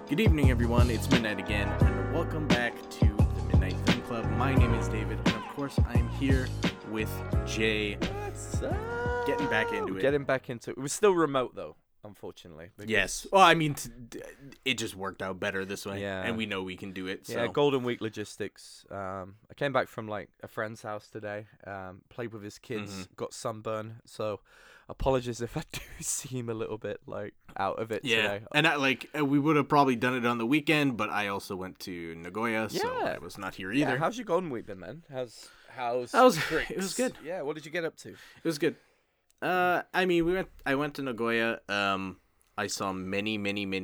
Good evening, everyone. It's midnight again, and welcome back to the Midnight Film Club. My name is David, and of course, I am here with Jay. What's up? Getting back into it. Getting back into it. It was still remote, though, unfortunately. Yes. Well, I mean, it just worked out better this way, Yeah. and we know we can do it. So. Yeah, Golden Week logistics. I came back from, like, a friend's house today, played with his kids, got sunburn, so apologies if I do seem a little bit, like, out of it today. And we would have probably done it on the weekend, but I also went to Nagoya, so I was not here either. Yeah, how's your Golden Week been, man? How's It was good. Yeah, what did you get up to? It was good. I mean, I went to Nagoya. I saw many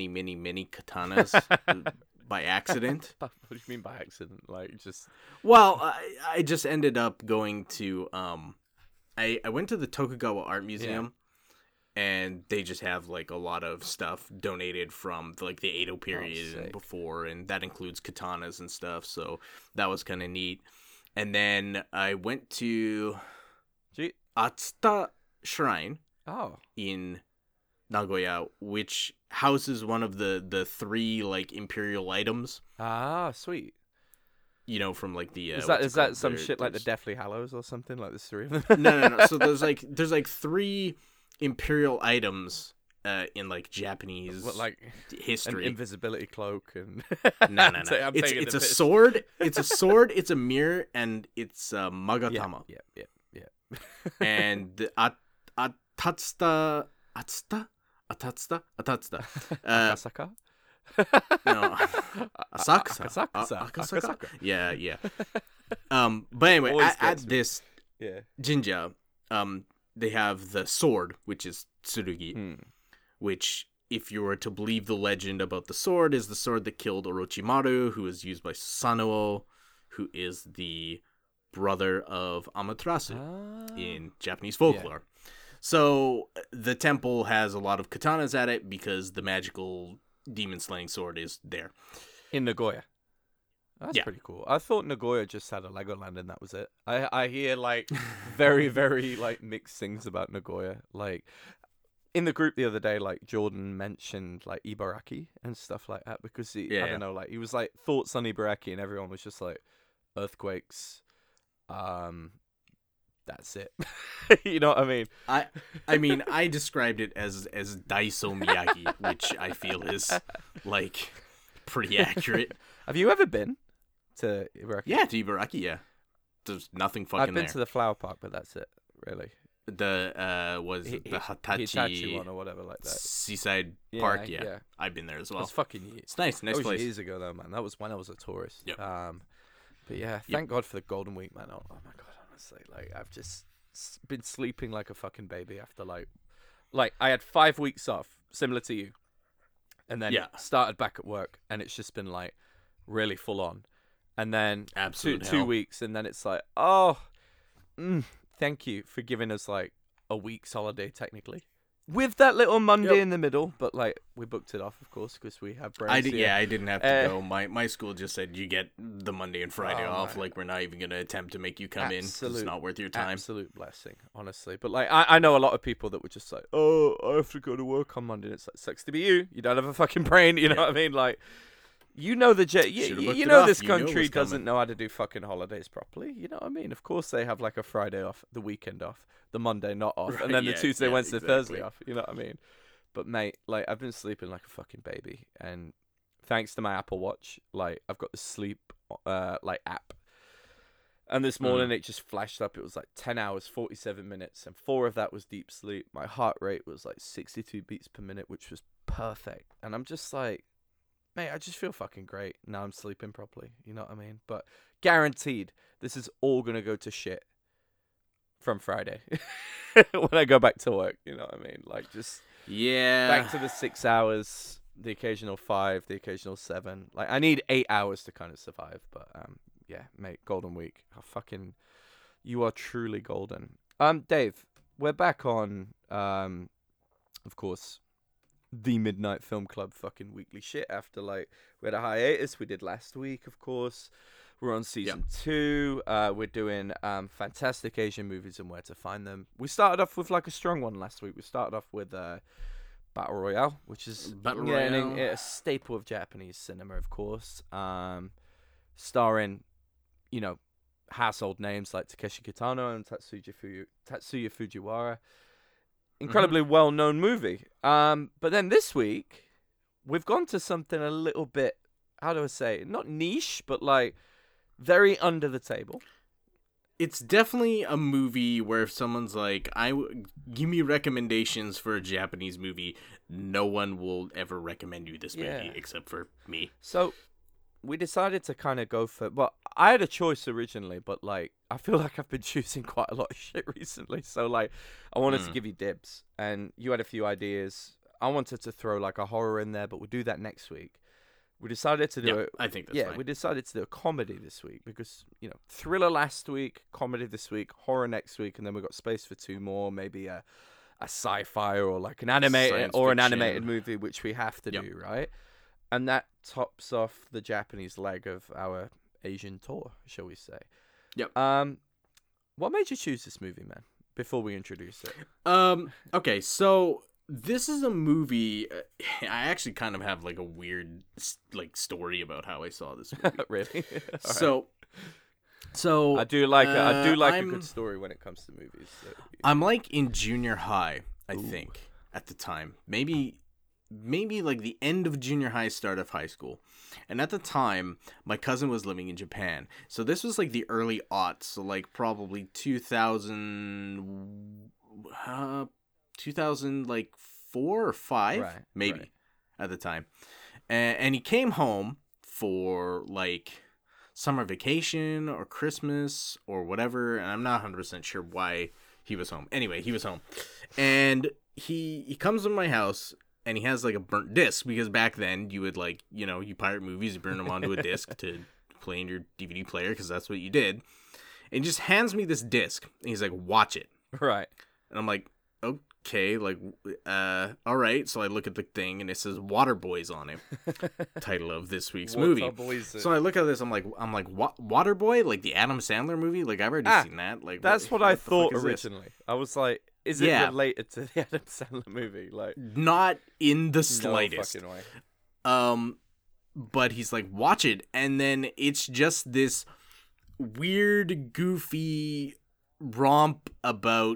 katanas by accident. What do you mean by accident? Like, just... Well, I just ended up going to I went to the Tokugawa Art Museum, and they just have like a lot of stuff donated from like the Edo period and before, and that includes katanas and stuff. So that was kind of neat. And then I went to Atsuta Shrine in Nagoya, which houses one of the three like imperial items. Ah, sweet. You know, from like the is that some shit like the Deathly Hallows or something, like there's three of them? No. So there's like three imperial items in like Japanese history. An invisibility cloak and no. It's a sword. It's a sword. It's a mirror, and it's magatama. Yeah. And the Atatsuta. Akasaka? No, Akasaka. Yeah. But anyway, at this jinja, they have the sword, which is tsurugi, which, if you were to believe the legend about the sword, is the sword that killed Orochimaru, who is used by Susanoo, who is the brother of Amaterasu in Japanese folklore. So the temple has a lot of katanas at it because the magical demon slaying sword is there in Nagoya. That's pretty cool. I thought Nagoya just had a Legoland and that was it. I hear like very, very like mixed things about Nagoya. Like in the group the other day, like Jordan mentioned like Ibaraki and stuff like that because I don't know, like he was like thoughts on Ibaraki and everyone was just like earthquakes. That's it. You know what I mean? I mean, I described it as Daiso Miyagi, which I feel is like pretty accurate. Have you ever been to Ibaraki? Yeah, to Ibaraki. Yeah, there's nothing fucking. I've been to the flower park, but that's it. Really. The the Hitachi one or whatever like that. Seaside Park. Yeah, I've been there as well. It's fucking years. It's nice that was place. Years ago though, man. That was when I was a tourist. Yep. But yeah, thank God for the Golden Week, man. Oh my God. Like I've just been sleeping like a fucking baby after like I had 5 weeks off, similar to you, and then started back at work, and it's just been like really full on, and then two weeks, and then it's like thank you for giving us like a week's holiday technically. With that little Monday in the middle, but like we booked it off, of course, because we have breaks. I didn't have to go. My school just said you get the Monday and Friday off. Man. Like we're not even gonna attempt to make you come in. It's not worth your time. Absolute blessing, honestly. But like I know a lot of people that were just like, oh, I have to go to work on Monday. And it's like, sucks to be you. You don't have a fucking brain. You know what I mean? Like. You know this country doesn't know how to do fucking holidays properly. You know what I mean? Of course they have like a Friday off, the weekend off, the Monday not off, right, and then the Tuesday, Wednesday, Thursday off. You know what I mean? But mate, like I've been sleeping like a fucking baby, and thanks to my Apple Watch, like I've got the sleep like app. And this morning it just flashed up. It was like 10 hours, 47 minutes, and 4 of that was deep sleep. My heart rate was like 62 beats per minute, which was perfect. And I'm just like, mate, I just feel fucking great. Now I'm sleeping properly. You know what I mean? But guaranteed, this is all going to go to shit from Friday when I go back to work. You know what I mean? Like, just back to the 6 hours, the occasional 5, the occasional 7. Like, I need 8 hours to kind of survive. But, yeah, mate, Golden Week. You are truly golden. Dave, we're back on, of course, the Midnight Film Club fucking weekly shit after like we had a hiatus. We did last week, of course. We're on season 2. We're doing fantastic Asian movies and where to find them. We started off with like a strong one last week. We started off with Battle Royale, which is a staple of Japanese cinema, of course. Starring, household names like Takeshi Kitano and Tatsuya Fujiwara. Incredibly well-known movie. But then this week, we've gone to something a little bit, how do I say, not niche, but like very under the table. It's definitely a movie where if someone's like, give me recommendations for a Japanese movie, no one will ever recommend you this movie except for me. So we decided to kind of go for, well, I had a choice originally, but like, I feel like I've been choosing quite a lot of shit recently. So like, I wanted to give you dibs, and you had a few ideas. I wanted to throw like a horror in there, but we'll do that next week. We decided to do I think that's fine. We decided to do a comedy this week because, thriller last week, comedy this week, horror next week, and then we've got space for 2 more, maybe a sci-fi or like an animated movie, which we have to do, right? And that tops off the Japanese leg of our Asian tour, shall we say. Yep. What made you choose this movie, man, before we introduce it? Okay, so this is a movie. I actually kind of have like a weird story about how I saw this movie. Really? So I do like a good story when it comes to movies. So, I'm like in junior high, I think, at the time. Maybe like the end of junior high, start of high school. And at the time, my cousin was living in Japan. So this was like the early aughts, so like probably 2004 or 5, maybe, at the time. And he came home for like summer vacation or Christmas or whatever, and I'm not 100% sure why he was home. Anyway, he was home. And he comes to my house, and he has like a burnt disc, because back then you would like, you pirate movies, you burn them onto a disc to play in your DVD player, because that's what you did. And he just hands me this disc, and he's like, watch it. Right. And I'm like, okay, like, all right. So I look at the thing, and it says Water Boys on it. Title of this week's movie. So I look at this, I'm like, Water Boy? Like the Adam Sandler movie? Like, I've already seen that. Like, that's what I thought originally. I was like, is it related to the Adam Sandler movie? Like, not in the slightest. No fucking way. But he's like, watch it, and then it's just this weird, goofy romp about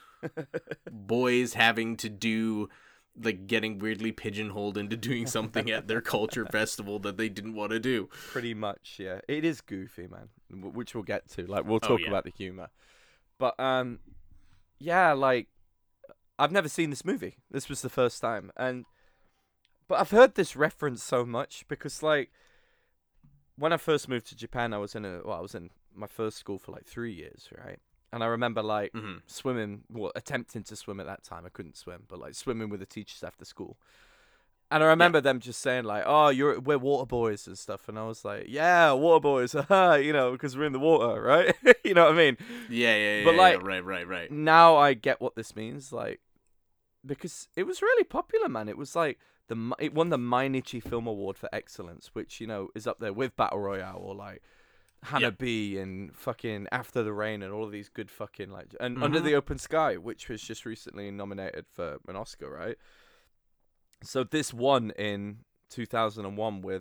boys having to do, like, getting weirdly pigeonholed into doing something at their culture festival that they didn't want to do. Pretty much, yeah. It is goofy, man, which we'll get to. Like, we'll talk about the humor. But, yeah, like, I've never seen this movie. This was the first time. But I've heard this reference so much because, like, when I first moved to Japan, I was in my first school for, like, 3 years, right? And I remember, like, swimming, attempting to swim at that time. I couldn't swim, but, like, swimming with the teachers after school. And I remember them just saying, like, oh, we're water boys and stuff. And I was like, yeah, water boys, because we're in the water, right? You know what I mean? Yeah. But, like, right. Now I get what this means, like, because it was really popular, man. It was, like, it won the Mainichi Film Award for Excellence, which, is up there with Battle Royale or, like, Hanabi and fucking After the Rain and all of these good fucking, like, and Under the Open Sky, which was just recently nominated for an Oscar, right? So this won in 2001 with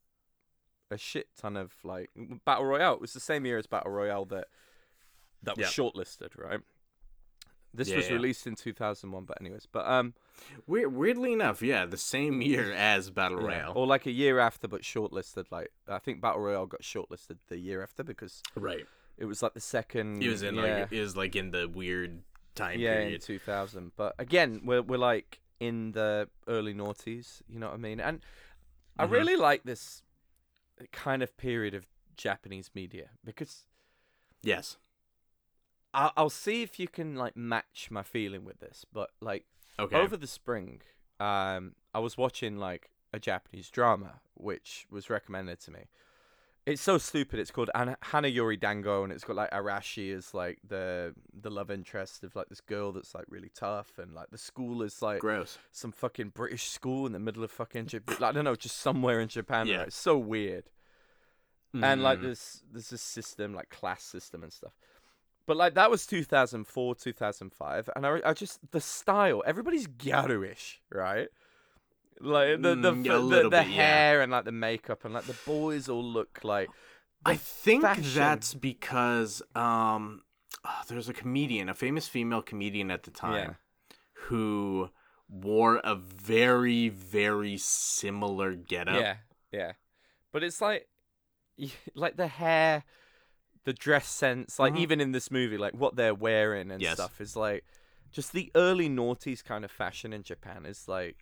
a shit ton of, like, Battle Royale. It was the same year as Battle Royale that was shortlisted, right? This was released in 2001, but anyways. But weirdly enough, the same year as Battle Royale. Or like a year after, but shortlisted. Like, I think Battle Royale got shortlisted the year after because it was like the second. It was in in the weird time period. Yeah, in 2000. But again, we're like in the early noughties, you know what I mean? And I really like this kind of period of Japanese media because yes. I'll see if you can, like, match my feeling with this, but, like, over the spring, I was watching, like, a Japanese drama, which was recommended to me. It's so stupid. It's called Hanayori Dango, and it's got, like, Arashi as, like, the love interest of, like, this girl that's, like, really tough, and, like, the school is, like, gross, some fucking British school in the middle of fucking Japan. Like, I don't know, just somewhere in Japan. Yeah. Right? It's so weird. And, like, there's this system, like, class system and stuff. But like that was 2004, 2005, and I just the style. Everybody's ghetto-ish, right? Like the hair and like the makeup and like the boys all look like. I think that's because there's a comedian, a famous female comedian at the time, who wore a very, very similar getup. Yeah. But it's like the hair, the dress sense, like even in this movie, like what they're wearing and stuff is like just the early noughties kind of fashion in Japan is like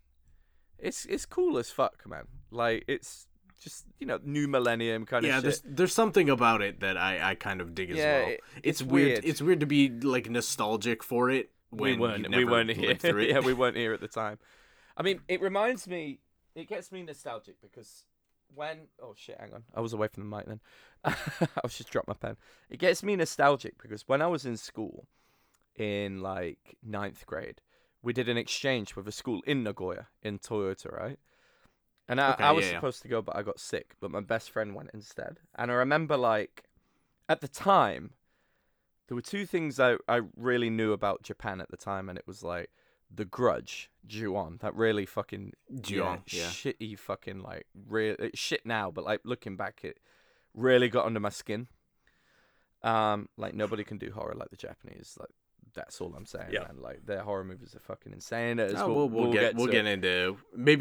it's cool as fuck, man. Like it's just, you know, new millennium kind of shit. There's something about it that I kind of dig as well. It's weird. It's weird to be like nostalgic for it when we weren't here. Through it. Yeah, we weren't here at the time. I mean, it gets me nostalgic because oh shit, hang on. I was away from the mic then. I was just dropped my pen. It gets me nostalgic because when I was in school in like 9th grade, we did an exchange with a school in Nagoya, in Toyota, right? And I was supposed to go, but I got sick. But my best friend went instead. And I remember, like, at the time, there were two things I really knew about Japan at the time. And it was, like, The Grudge, Ju-on. That really fucking shitty fucking, like, shit now. But, like, looking back, it really got under my skin. Like, nobody can do horror like the Japanese. Like, that's all I'm saying, man. Like, their horror movies are fucking insane. We'll get into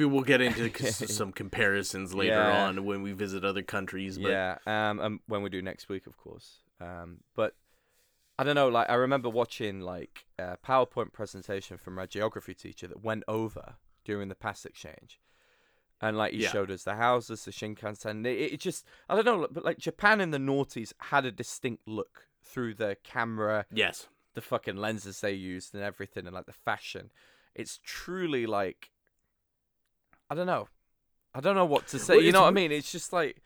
some comparisons later on when we visit other countries. But... and when we do next week, of course. But I don't know. Like, I remember watching like a PowerPoint presentation from my geography teacher that went over during the pass exchange, and like he showed us the houses, the Shinkansen. It just, I don't know, but like Japan in the noughties had a distinct look through the camera. Yes. The fucking lenses they used and everything, and like the fashion, it's truly like, I don't know what to say. Well, you know what I mean? It's just like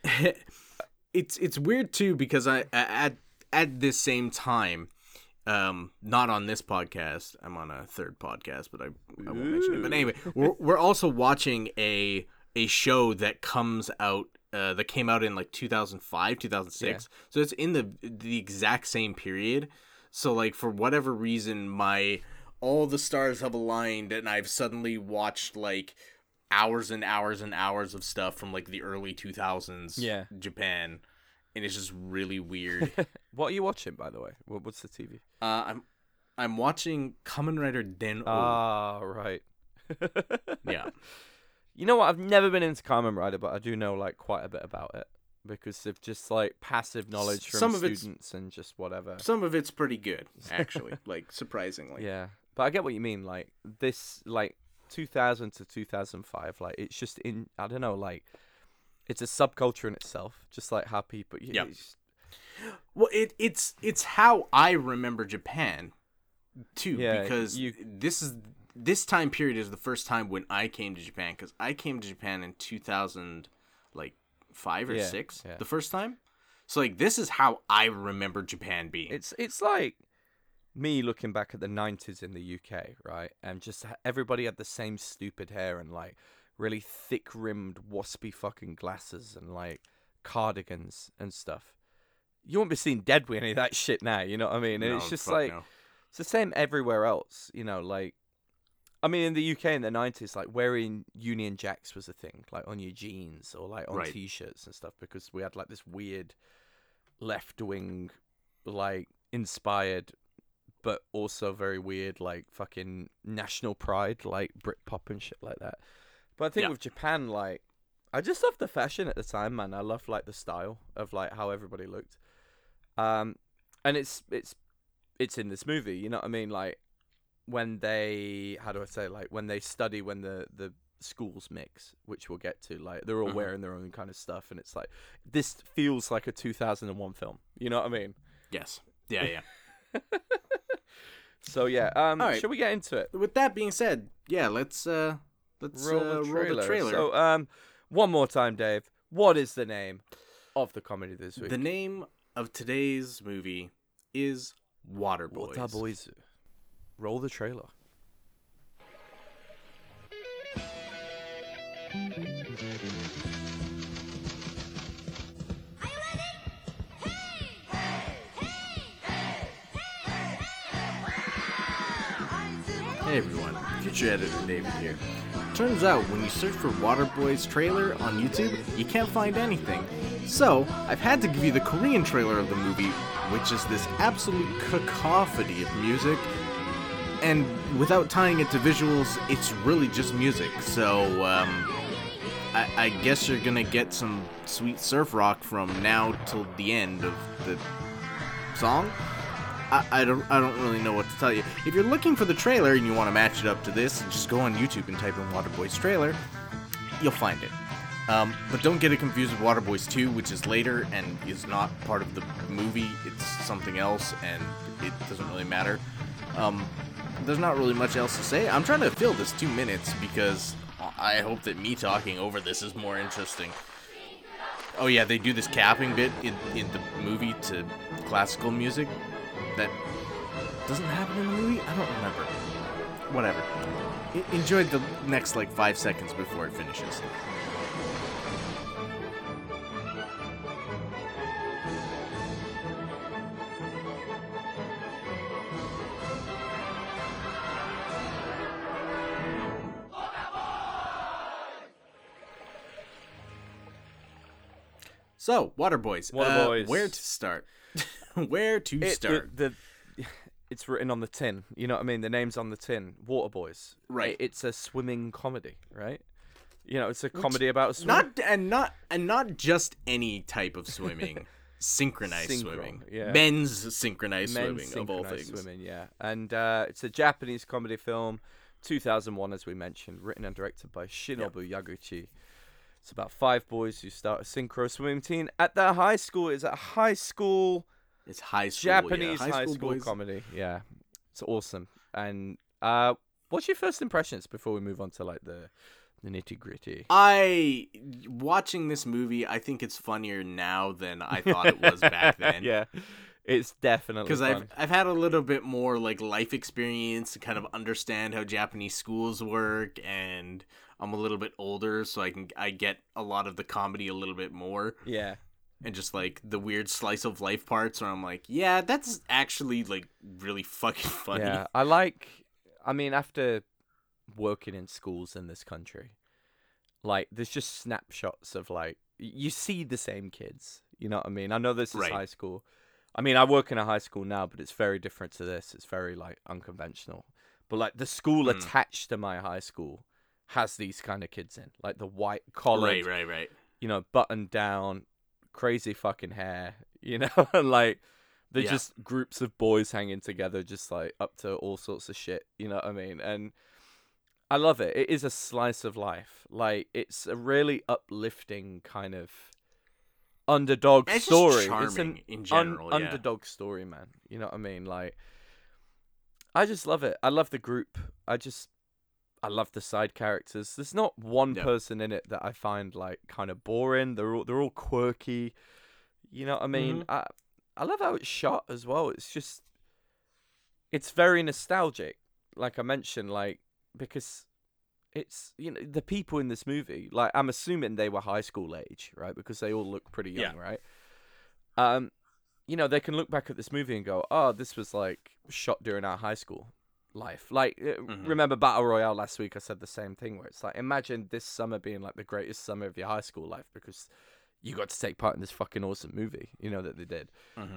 it's weird too because I at this same time, not on this podcast. I'm on a third podcast, but I won't mention it. But anyway, we're also watching a show that comes out. That came out in like 2005, 2006. So it's in the exact same period. So, like, for whatever reason, all the stars have aligned, and I've suddenly watched, like, hours and hours and hours of stuff from, like, the early 2000s Japan, and it's just really weird. What are you watching, by the way? What's the TV? I'm watching Kamen Rider Den-O. Ah, right. Yeah. You know what? I've never been into Kamen Rider, but I do know, like, quite a bit about it. Because of just, like, passive knowledge from students and just whatever. Some of it's pretty good, actually. Like, surprisingly. Yeah. But I get what you mean. Like, this, like, 2000 to 2005, like, it's just I don't know, like, it's a subculture in itself. Just like how people... Yeah. Well, it's how I remember Japan, too. Yeah, because this time period is the first time when I came to Japan. Because I came to Japan in 2000, like... 5 or 6 the first time. So like this is how I remember Japan being. It's like me looking back at the 90s in the UK, right? And just everybody had the same stupid hair and like really thick rimmed waspy fucking glasses and like cardigans and stuff. You won't be seen dead with any of that shit now, you know what I mean? And it's just like it's the same everywhere else, you know, like I mean, in the UK in the 90s, like, wearing Union Jacks was a thing, like, on your jeans or, like, on T-shirts and stuff, because we had, like, this weird left-wing, like, inspired, but also very weird, like, fucking national pride, like, Britpop and shit like that. But I think with Japan, like, I just love the fashion at the time, man. I love, like, the style of, like, how everybody looked. And it's in this movie, you know what I mean? Like, when they, when they study when the schools mix, which we'll get to, like, they're all wearing their own kind of stuff, and it's like, this feels like a 2001 film. You know what I mean? Yes. Yeah. So, yeah. All right. Shall we get into it? With that being said, yeah, let's roll the trailer. So, one more time, Dave. What is the name of the comedy this week? The name of today's movie is Waterboys. Waterboys. Roll the trailer. Are you ready? Hey! Hey! Hey! Hey! Hey everyone, Future Editor David here. Turns out when you search for Waterboy's trailer on YouTube, you can't find anything. So, I've had to give you the Korean trailer of the movie, which is this absolute cacophony of music. And without tying it to visuals, it's really just music. So, I guess you're gonna get some sweet surf rock from now till the end of the song. I don't really know what to tell you. If you're looking for the trailer and you want to match it up to this, just go on YouTube and type in Waterboys trailer. You'll find it. But don't get it confused with Waterboys 2, which is later and is not part of the movie. It's something else, and it doesn't really matter. There's not really much else to say. I'm trying to fill this 2 minutes because I hope that me talking over this is more interesting. Oh yeah, they do this capping bit in the movie to classical music. That doesn't happen in the movie? I don't remember. Whatever. Enjoy the next, 5 seconds before it finishes. So, Waterboys. Where to start? Where to start? It's written on the tin. You know what I mean? The name's on the tin. Waterboys. Right. It's a swimming comedy, right? You know, it's a comedy about swimming. Not just any type of swimming. Synchronized swimming. Yeah. Men's synchronized swimming, of all things. Swimming, yeah. And it's a Japanese comedy film, 2001, as we mentioned, written and directed by Shinobu Yaguchi. It's about 5 boys who start a synchro swimming team at their high school. It's a high school. It's high school. Japanese high school comedy. Yeah, it's awesome. And what's your first impressions before we move on to the nitty gritty? Watching this movie, I think it's funnier now than I thought it was back then. Yeah, it's definitely because I've had a little bit more life experience to kind of understand how Japanese schools work, and I'm a little bit older, so I get a lot of the comedy a little bit more. Yeah. And just the weird slice of life parts where I'm yeah, that's actually really fucking funny. Yeah, after working in schools in this country, there's just snapshots of you see the same kids. You know what I mean? I know this is high school. I work in a high school now, but it's very different to this. It's very unconventional. But the school attached to my high school has these kind of kids in, the white collar, right. You know, buttoned down, crazy fucking hair, you know, and they're just groups of boys hanging together, just up to all sorts of shit, you know what I mean? And I love it. It is a slice of life. It's a really uplifting kind of underdog story. It's an in general, underdog story, man. You know what I mean? I just love it. I love the group. I love the side characters. There's not one person in it that I find kind of boring. They're all quirky. You know what I mean? Mm-hmm. I love how it's shot as well. It's very nostalgic. Like I mentioned, because it's, you know, the people in this movie, I'm assuming they were high school age, right? Because they all look pretty young, right? You know, they can look back at this movie and go, "Oh, this was shot during our high school life." Remember Battle Royale last week? I said the same thing, where it's imagine this summer being the greatest summer of your high school life because you got to take part in this fucking awesome movie, you know, that they did.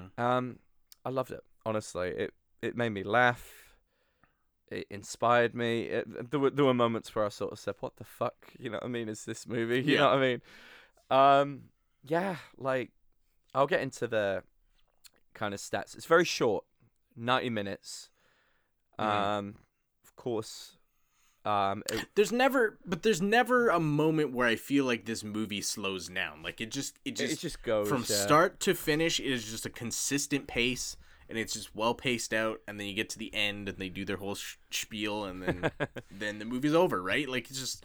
I loved it, honestly. It made me laugh. It inspired me. There were moments where I sort of said, "What the fuck?" You know what I mean? Is this movie? You know what I mean? Yeah, I'll get into the kind of stats. It's very short, 90 minutes. Of course, there's never a moment where I feel like this movie slows down. It just goes from start to finish. It is just a consistent pace, and it's just well paced out. And then you get to the end, and they do their whole spiel, and then then the movie's over, right? It's just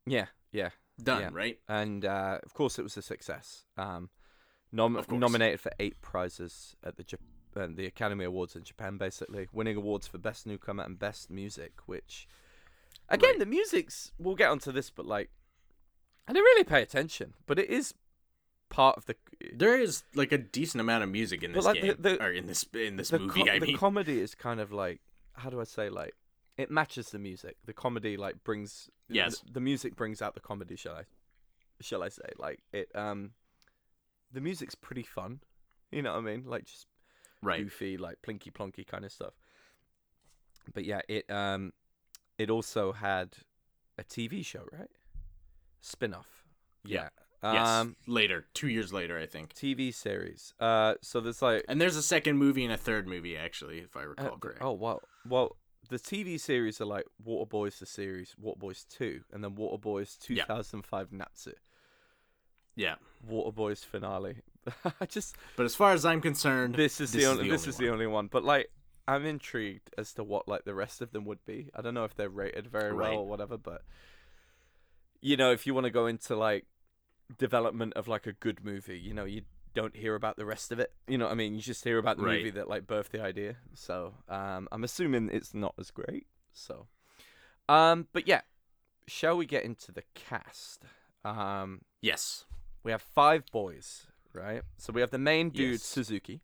done, right? And of course, it was a success. Nominated for 8 prizes at the Academy Awards in Japan, basically winning awards for Best Newcomer and Best Music, which again, the music's, we'll get onto this, but I didn't really pay attention, but it is part of the. There is a decent amount of music in this game, or in this movie. The comedy is kind of how do I say it matches the music. The comedy like brings the music brings out the comedy. Shall I say like it? The music's pretty fun. You know what I mean? Like just goofy, like plinky plonky kind of stuff. But yeah, it also had a TV show, right? Spin-off. Yeah. Yes. Later, 2 years later, I think. TV series. So there's like, and there's a second movie and a third movie, actually, if I recall correctly. Oh wow. Well, the TV series are like Waterboys the series, Waterboys 2, and then Waterboys 2005 Natsu. Yeah. Waterboys finale. But as far as I'm concerned, this is the only one. But like, I'm intrigued as to what like the rest of them would be. I don't know if they're rated very well or whatever, but you know, if you want to go into like development of like a good movie, you know, you don't hear about the rest of it. You know what I mean? You just hear about the movie that like birthed the idea. So I'm assuming it's not as great. So but yeah, shall we get into the cast? Yes. We have 5 boys, right? So we have the main dude, Suzuki.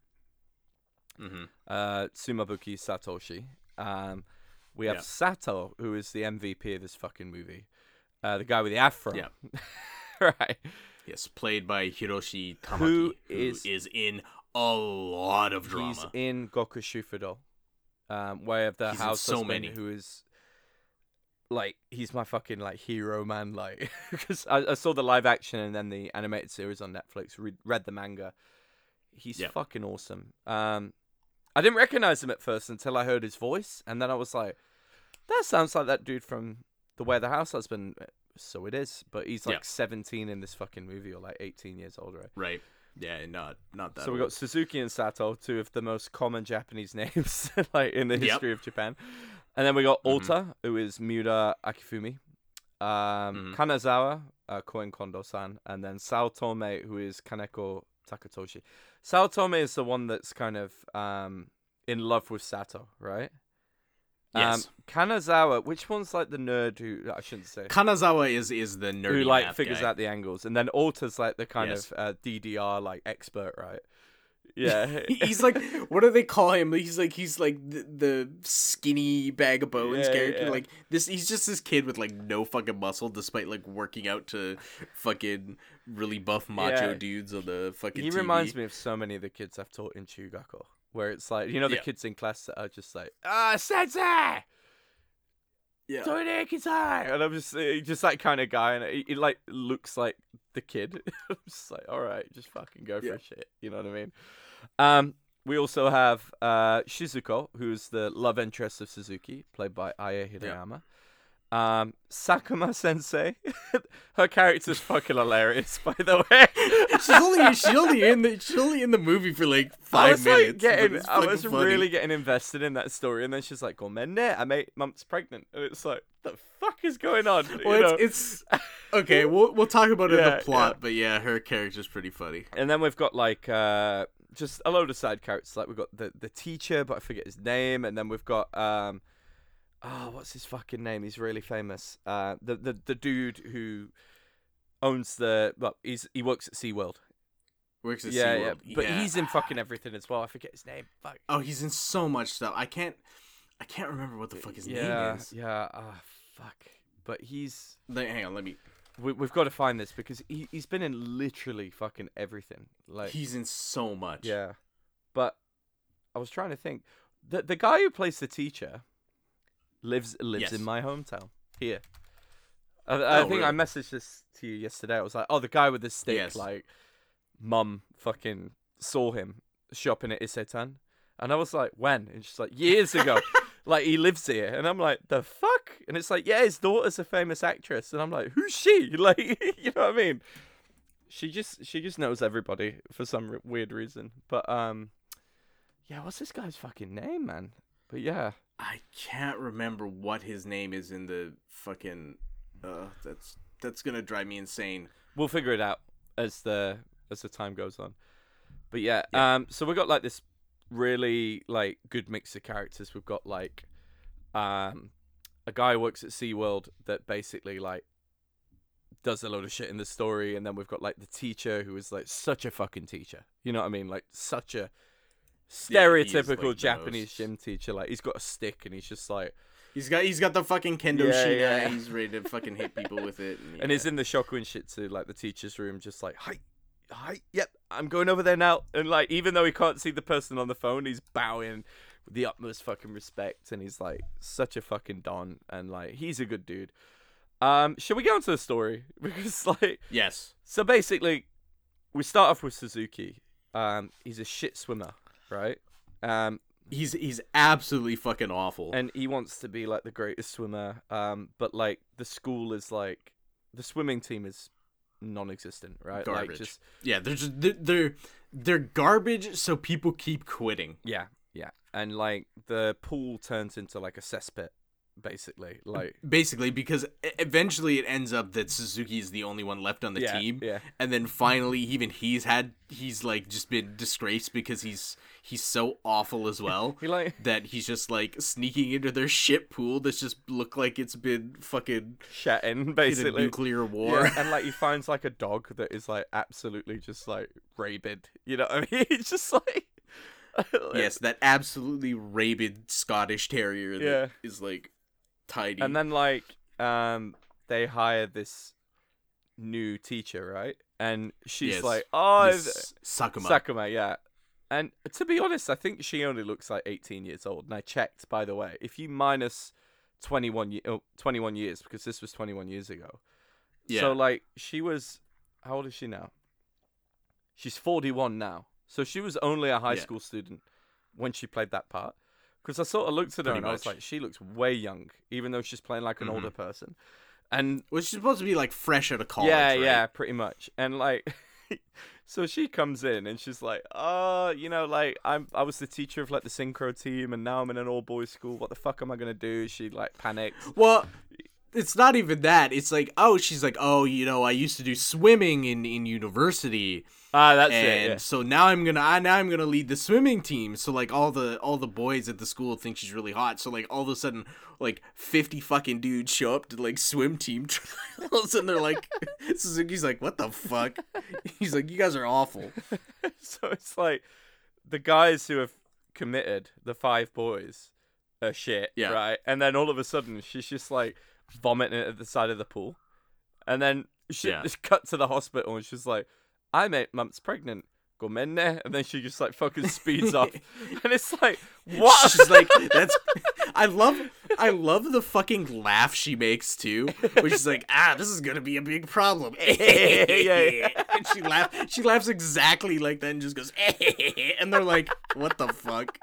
Sumabuki Satoshi. We have Sato, who is the MVP of this fucking movie. The guy with the afro. Yeah. Right. Yes, played by Hiroshi Tamaki, who is in a lot of drama. He's in Goku Shufudo. Way of the he's house so many. Who is like, he's my fucking like hero, man. Like, because I saw the live action and then the animated series on Netflix. Read the manga. He's fucking awesome. I didn't recognize him at first until I heard his voice, and then I was like, that sounds like that dude from The Way the House Husband. So it is, but he's like 17 in this fucking movie, or like 18 years old, right? Right. Yeah, not that. So we got Suzuki and Sato, 2 of the most common Japanese names like in the history of Japan. And then we got Ota, who is Miura Akifumi, Kanazawa, Koen Kondo-san, and then Saotome, who is Kaneko Takatoshi. Saotome is the one that's kind of in love with Sato, right? Yes. Kanazawa, which one's like the nerd who I shouldn't say? Kanazawa is the nerd who like figures out the angles, and then Ota's like the kind of DDR like expert, right? Yeah, he's like, what do they call him? He's like the skinny bag of bones character. Like this, he's just this kid with like no fucking muscle, despite like working out to fucking really buff macho dudes on the fucking. He TV. Reminds me of so many of the kids I've taught in Chugako, where it's like, you know, the kids in class that are just like, sensei. Yeah. And I'm just that kind of guy, and he like looks like the kid. I'm just like, all right, just fucking go for shit. You know what I mean? We also have Shizuko, who's the love interest of Suzuki, played by Aya Hirayama. Sakuma Sensei, her character's fucking hilarious, by the way. she's only in the movie for like 5 minutes. I was really getting invested in that story, and then she's like, "Gomenne, I'm 8 months pregnant," and it's like, the fuck is going on? Well, it's okay. We'll talk about it in the plot, but yeah, her character's pretty funny. And then we've got like just a load of side characters. Like we've got the teacher, but I forget his name, and then we've got what's his fucking name? He's really famous. The dude who owns he works at SeaWorld. Works at SeaWorld. Yeah. But he's in fucking everything as well. I forget his name. Fuck. Oh, he's in so much stuff. I can't remember what the fuck his name is. Yeah. Fuck. But he's. Hang on. Let me. We've got to find this because he's been in literally fucking everything. Like he's in so much. Yeah. But I was trying to think. The guy who plays the teacher lives in my hometown here. I think really? I messaged this to you yesterday. I was like, the guy with the stick, like, mum fucking saw him shopping at Isetan. And I was like, when? And she's like, years ago. Like, he lives here. And I'm like, the fuck? And it's like, yeah, his daughter's a famous actress. And I'm like, who's she? Like, you know what I mean? She just knows everybody for some weird reason. But, yeah, what's this guy's fucking name, man? But yeah. I can't remember what his name is in the fucking. That's gonna drive me insane. We'll figure it out as the time goes on. But yeah. So we got like this really like good mix of characters. We've got like a guy who works at SeaWorld that basically like does a load of shit in the story, and then we've got like the teacher who is like such a fucking teacher. You know what I mean? Like such a stereotypical like Japanese gym teacher. Like he's got a stick and he's just like He's got the fucking kendo shina. He's ready to fucking hit people with it. And he's in the Shokuin Shitsu, like the teacher's room, just like, hi, yep, I'm going over there now. And like, even though he can't see the person on the phone, he's bowing with the utmost fucking respect. And he's like such a fucking don. And like, he's a good dude. Should we go into the story? Because like, yes. So basically, we start off with Suzuki. He's a shit swimmer, right? He's absolutely fucking awful, and he wants to be like the greatest swimmer. But like the school is like, the swimming team is non-existent, right? Garbage. Like they're garbage. So people keep quitting. Yeah, and like the pool turns into like a cesspit, basically. Basically, because eventually it ends up that Suzuki is the only one left on the team. Yeah. And then finally, even he's like just been disgraced because he's so awful as well. That he's just like sneaking into their shit pool that's just look like it's been fucking shatting, basically. In a nuclear war. Yeah, and like he finds like a dog that is like absolutely just like rabid. You know what I mean? It's just like yes, that absolutely rabid Scottish terrier that is like tidy. And then like they hire this new teacher, right? And she's like, Sakuma, yeah. And to be honest, I think she only looks like 18 years old. And I checked, by the way, if you minus 21 years, because this was 21 years ago. Yeah. So like she was, how old is she now? She's 41 now. So she was only a high school student when she played that part. Because I sort of looked at her and I was like, she looks way young, even though she's playing like an older person. And she's supposed to be like fresh out of college. Yeah, right? yeah, pretty much. And like, so she comes in and she's like, you know, like I was the teacher of like the synchro team, and now I'm in an all boys school. What the fuck am I gonna do? She like panics. Well, it's not even that. It's like, she's like, you know, I used to do swimming in university. That's and it. Yeah. So now I'm gonna lead the swimming team. So like all the boys at the school think she's really hot. So like all of a sudden, like 50 fucking dudes show up to like swim team trials, and they're like, Suzuki's like, what the fuck? He's like, you guys are awful. So it's like the guys who have committed, the 5 boys, are shit, right? And then all of a sudden she's just like vomiting at the side of the pool, and then she just cut to the hospital and she's like, I'm 8 months pregnant. Gomenne. And then she just like fucking speeds off. And it's like, what? She's like, that's I love the fucking laugh she makes too. Where she's like, this is gonna be a big problem. Yeah. And she laughs exactly like that and just goes, and they're like, what the fuck?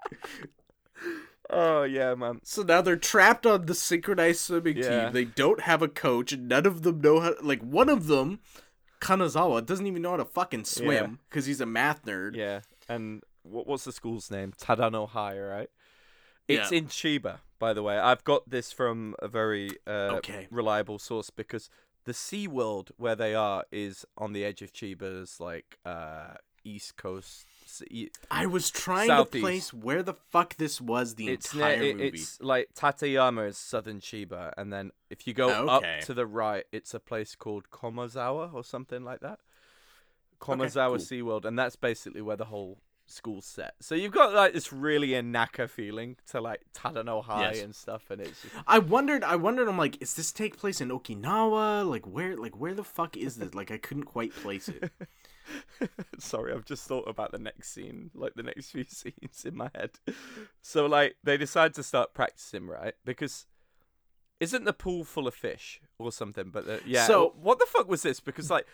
Oh yeah, man. So now they're trapped on the synchronized swimming team. They don't have a coach. None of them know how. Like one of them, Kanazawa, doesn't even know how to fucking swim because he's a math nerd. Yeah. And what's the school's name? Tadano High, right? It's in Chiba, by the way. I've got this from a very reliable source, because the SeaWorld where they are is on the edge of Chiba's like east coast. I was trying to place where the fuck this was entire movie. It's like Tateyama is southern Chiba, and then if you go up to the right, it's a place called Komazawa or something like that. Komazawa SeaWorld, and that's basically where the whole school's set. So you've got like this really Inaka feeling to like Tadano High and stuff, and it's just... I wondered, I'm like, is this take place in Okinawa? Like where the fuck is this? Like I couldn't quite place it. Sorry, I've just thought about the next scene, like the next few scenes in my head. So like they decide to start practicing, right? Because isn't the pool full of fish or something? But so what the fuck was this? Because like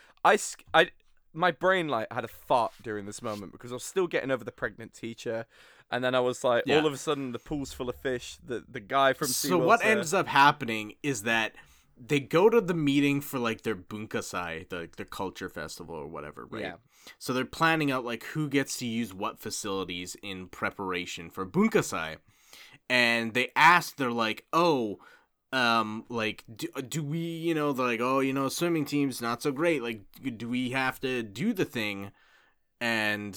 my brain like had a fart during this moment, because I was still getting over the pregnant teacher, and then I was like, all of a sudden the pool's full of fish. The guy from So what ends up happening is that they go to the meeting for like their Bunkasai, their culture festival or whatever, right? Yeah. So they're planning out like who gets to use what facilities in preparation for Bunkasai, and they ask, they're like, like do we, you know, they're like, swimming team's not so great. Like, do we have to do the thing? And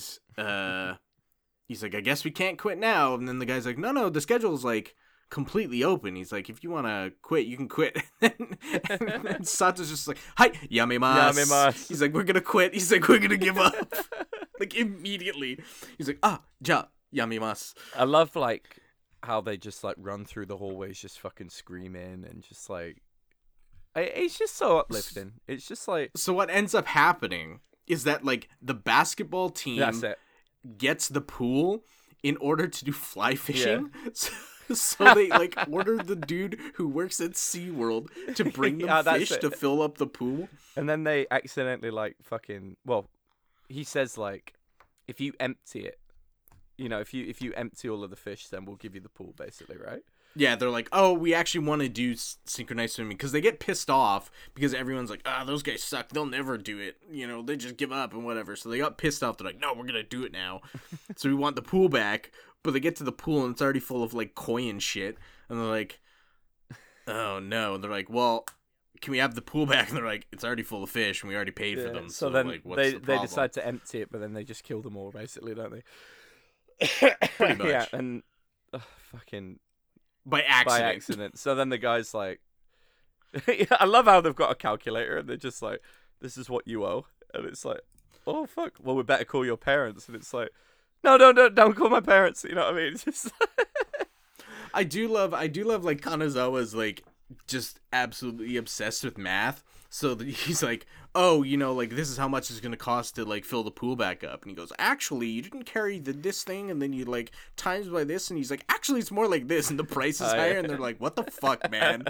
he's like, I guess we can't quit now. And then the guy's like, no, the schedule's like completely open. He's like, if you want to quit, you can quit. and Sato's just like, hi, yamemasu. He's like, we're gonna quit. He's like, we're gonna give up. Like immediately. He's like, ja yamemasu. I love like how they just like run through the hallways just fucking screaming and just like it's just so uplifting. It's just like, so what ends up happening is that like the basketball team gets the pool in order to do fly fishing. Yeah. So they like order the dude who works at SeaWorld to bring them fish to fill up the pool. And then they accidentally like fucking, well, he says like, if you empty it, you know, if you empty all of the fish, then we'll give you the pool, basically, right? Yeah, they're like, oh, we actually want to do synchronized swimming, because they get pissed off because everyone's like, those guys suck, they'll never do it, you know, they just give up and whatever. So they got pissed off. They're like, no, we're gonna do it now. So we want the pool back. But they get to the pool and it's already full of like koi and shit, and they're like, oh no. And they're like, well, can we have the pool back? And they're like, it's already full of fish and we already paid for them. So then like, what's the they decide to empty it, but then they just kill them all, basically, don't they? Pretty much. Yeah, and fucking by accident. So then the guy's like, I love how they've got a calculator and they're just like, this is what you owe. And it's like, oh fuck, well, we better call your parents. And it's like, no, don't call my parents. You know what I mean? It's just I do love like Kanazawa's like just absolutely obsessed with math. So he's like, oh, you know, like this is how much it's gonna cost to like fill the pool back up. And he goes, actually, you didn't carry this thing, and then you like times by this, and he's like, actually, it's more like this, and the price is higher. And they're like, what the fuck, man?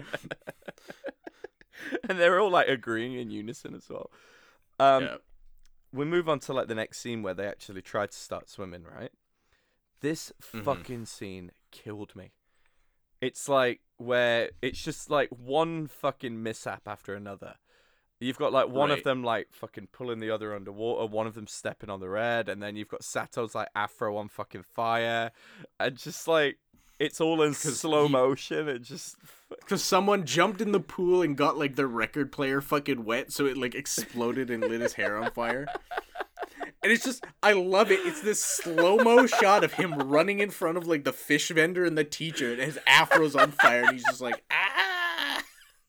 And they're all like agreeing in unison as well. Yeah. We move on to like the next scene where they actually try to start swimming, right? This fucking scene killed me. It's like where it's just like one fucking mishap after another. You've got like one of them like fucking pulling the other underwater, one of them stepping on the red, and then you've got Sato's like afro on fucking fire, and just like it's all in slow motion. It just because someone jumped in the pool and got like their record player fucking wet, so it like exploded and lit his hair on fire. And it's just, I love it. It's this slow-mo shot of him running in front of like the fish vendor and the teacher, and his afro's on fire, and he's just like, ah.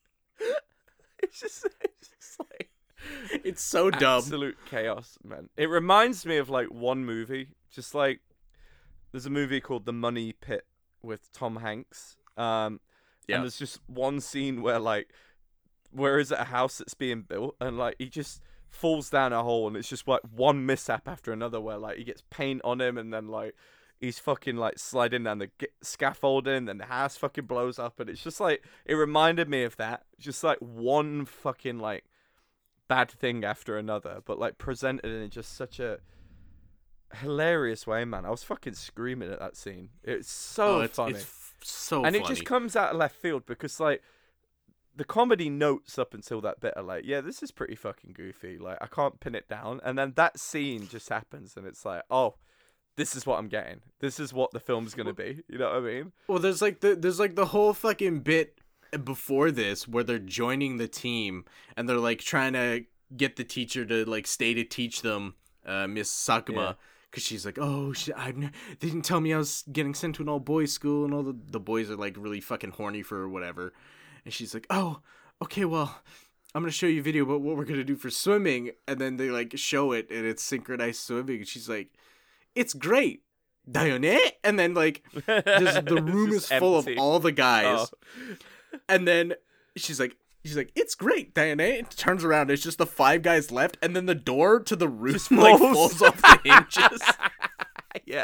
It's just like, it's so dumb. Absolute chaos, man. It reminds me of like one movie, just like there's a movie called The Money Pit with Tom Hanks. And there's just one scene where is it a house that's being built, and like he just falls down a hole, and it's just like one mishap after another where like he gets paint on him, and then like he's fucking like sliding down the scaffolding, and the house fucking blows up, and it's just like it reminded me of that, just like one fucking like bad thing after another, but like presented in just such a hilarious way, man. I was fucking screaming at that scene. It's so funny. It's so and funny. It just comes out of left field because like the comedy notes up until that bit are like, yeah, this is pretty fucking goofy, like I can't pin it down, and then that scene just happens and it's like, oh, this is what I'm getting, this is what the film's gonna be, you know what I mean? Well, there's like the whole fucking bit before this where they're joining the team and they're like trying to get the teacher to like stay to teach them, Miss Sakuma, because she's like, oh, they didn't tell me I was getting sent to an all-boys school, and all the boys are like really fucking horny for whatever. And she's like, oh, okay, well, I'm going to show you a video about what we're going to do for swimming. And then they like show it, and it's synchronized swimming. And she's like, it's great. Dayone? And then like the room is full of all the guys. Oh. And then she's like, it's great, Dayone. And turns around, it's just the 5 guys left. And then the door to the room like falls off the hinges. Yeah.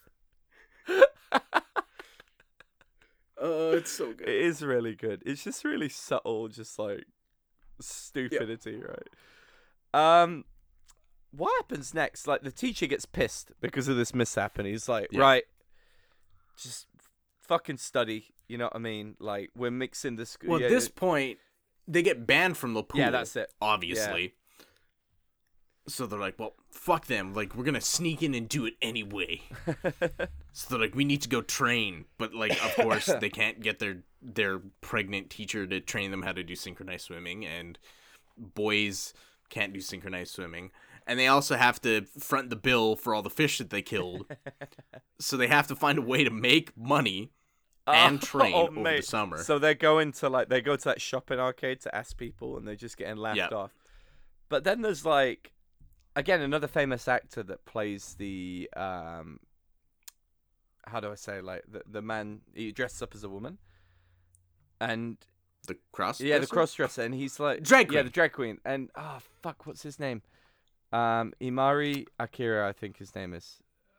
It's so good. It is really good. It's just really subtle, just like stupidity, right? What happens next? Like the teacher gets pissed because of this mishap, and he's like, right, just fucking study. You know what I mean? Like we're mixing this. Well, at this point, they get banned from the pool. Yeah, that's it. Obviously. Yeah. So they're like, well, fuck them. Like, we're going to sneak in and do it anyway. So they're like, we need to go train. But, like, of course, they can't get their pregnant teacher to train them how to do synchronized swimming. And boys can't do synchronized swimming. And they also have to front the bill for all the fish that they killed. So they have to find a way to make money and train over the summer. So they go to that shopping arcade to ask people, and they're just getting laughed off. But then there's, like, again, another famous actor that plays the how do I say, like the man, he dresses up as a woman, and the cross, the cross-dresser, and he's like drag queen. Yeah, the drag queen, and what's his name? Imari Akira, I think his name is.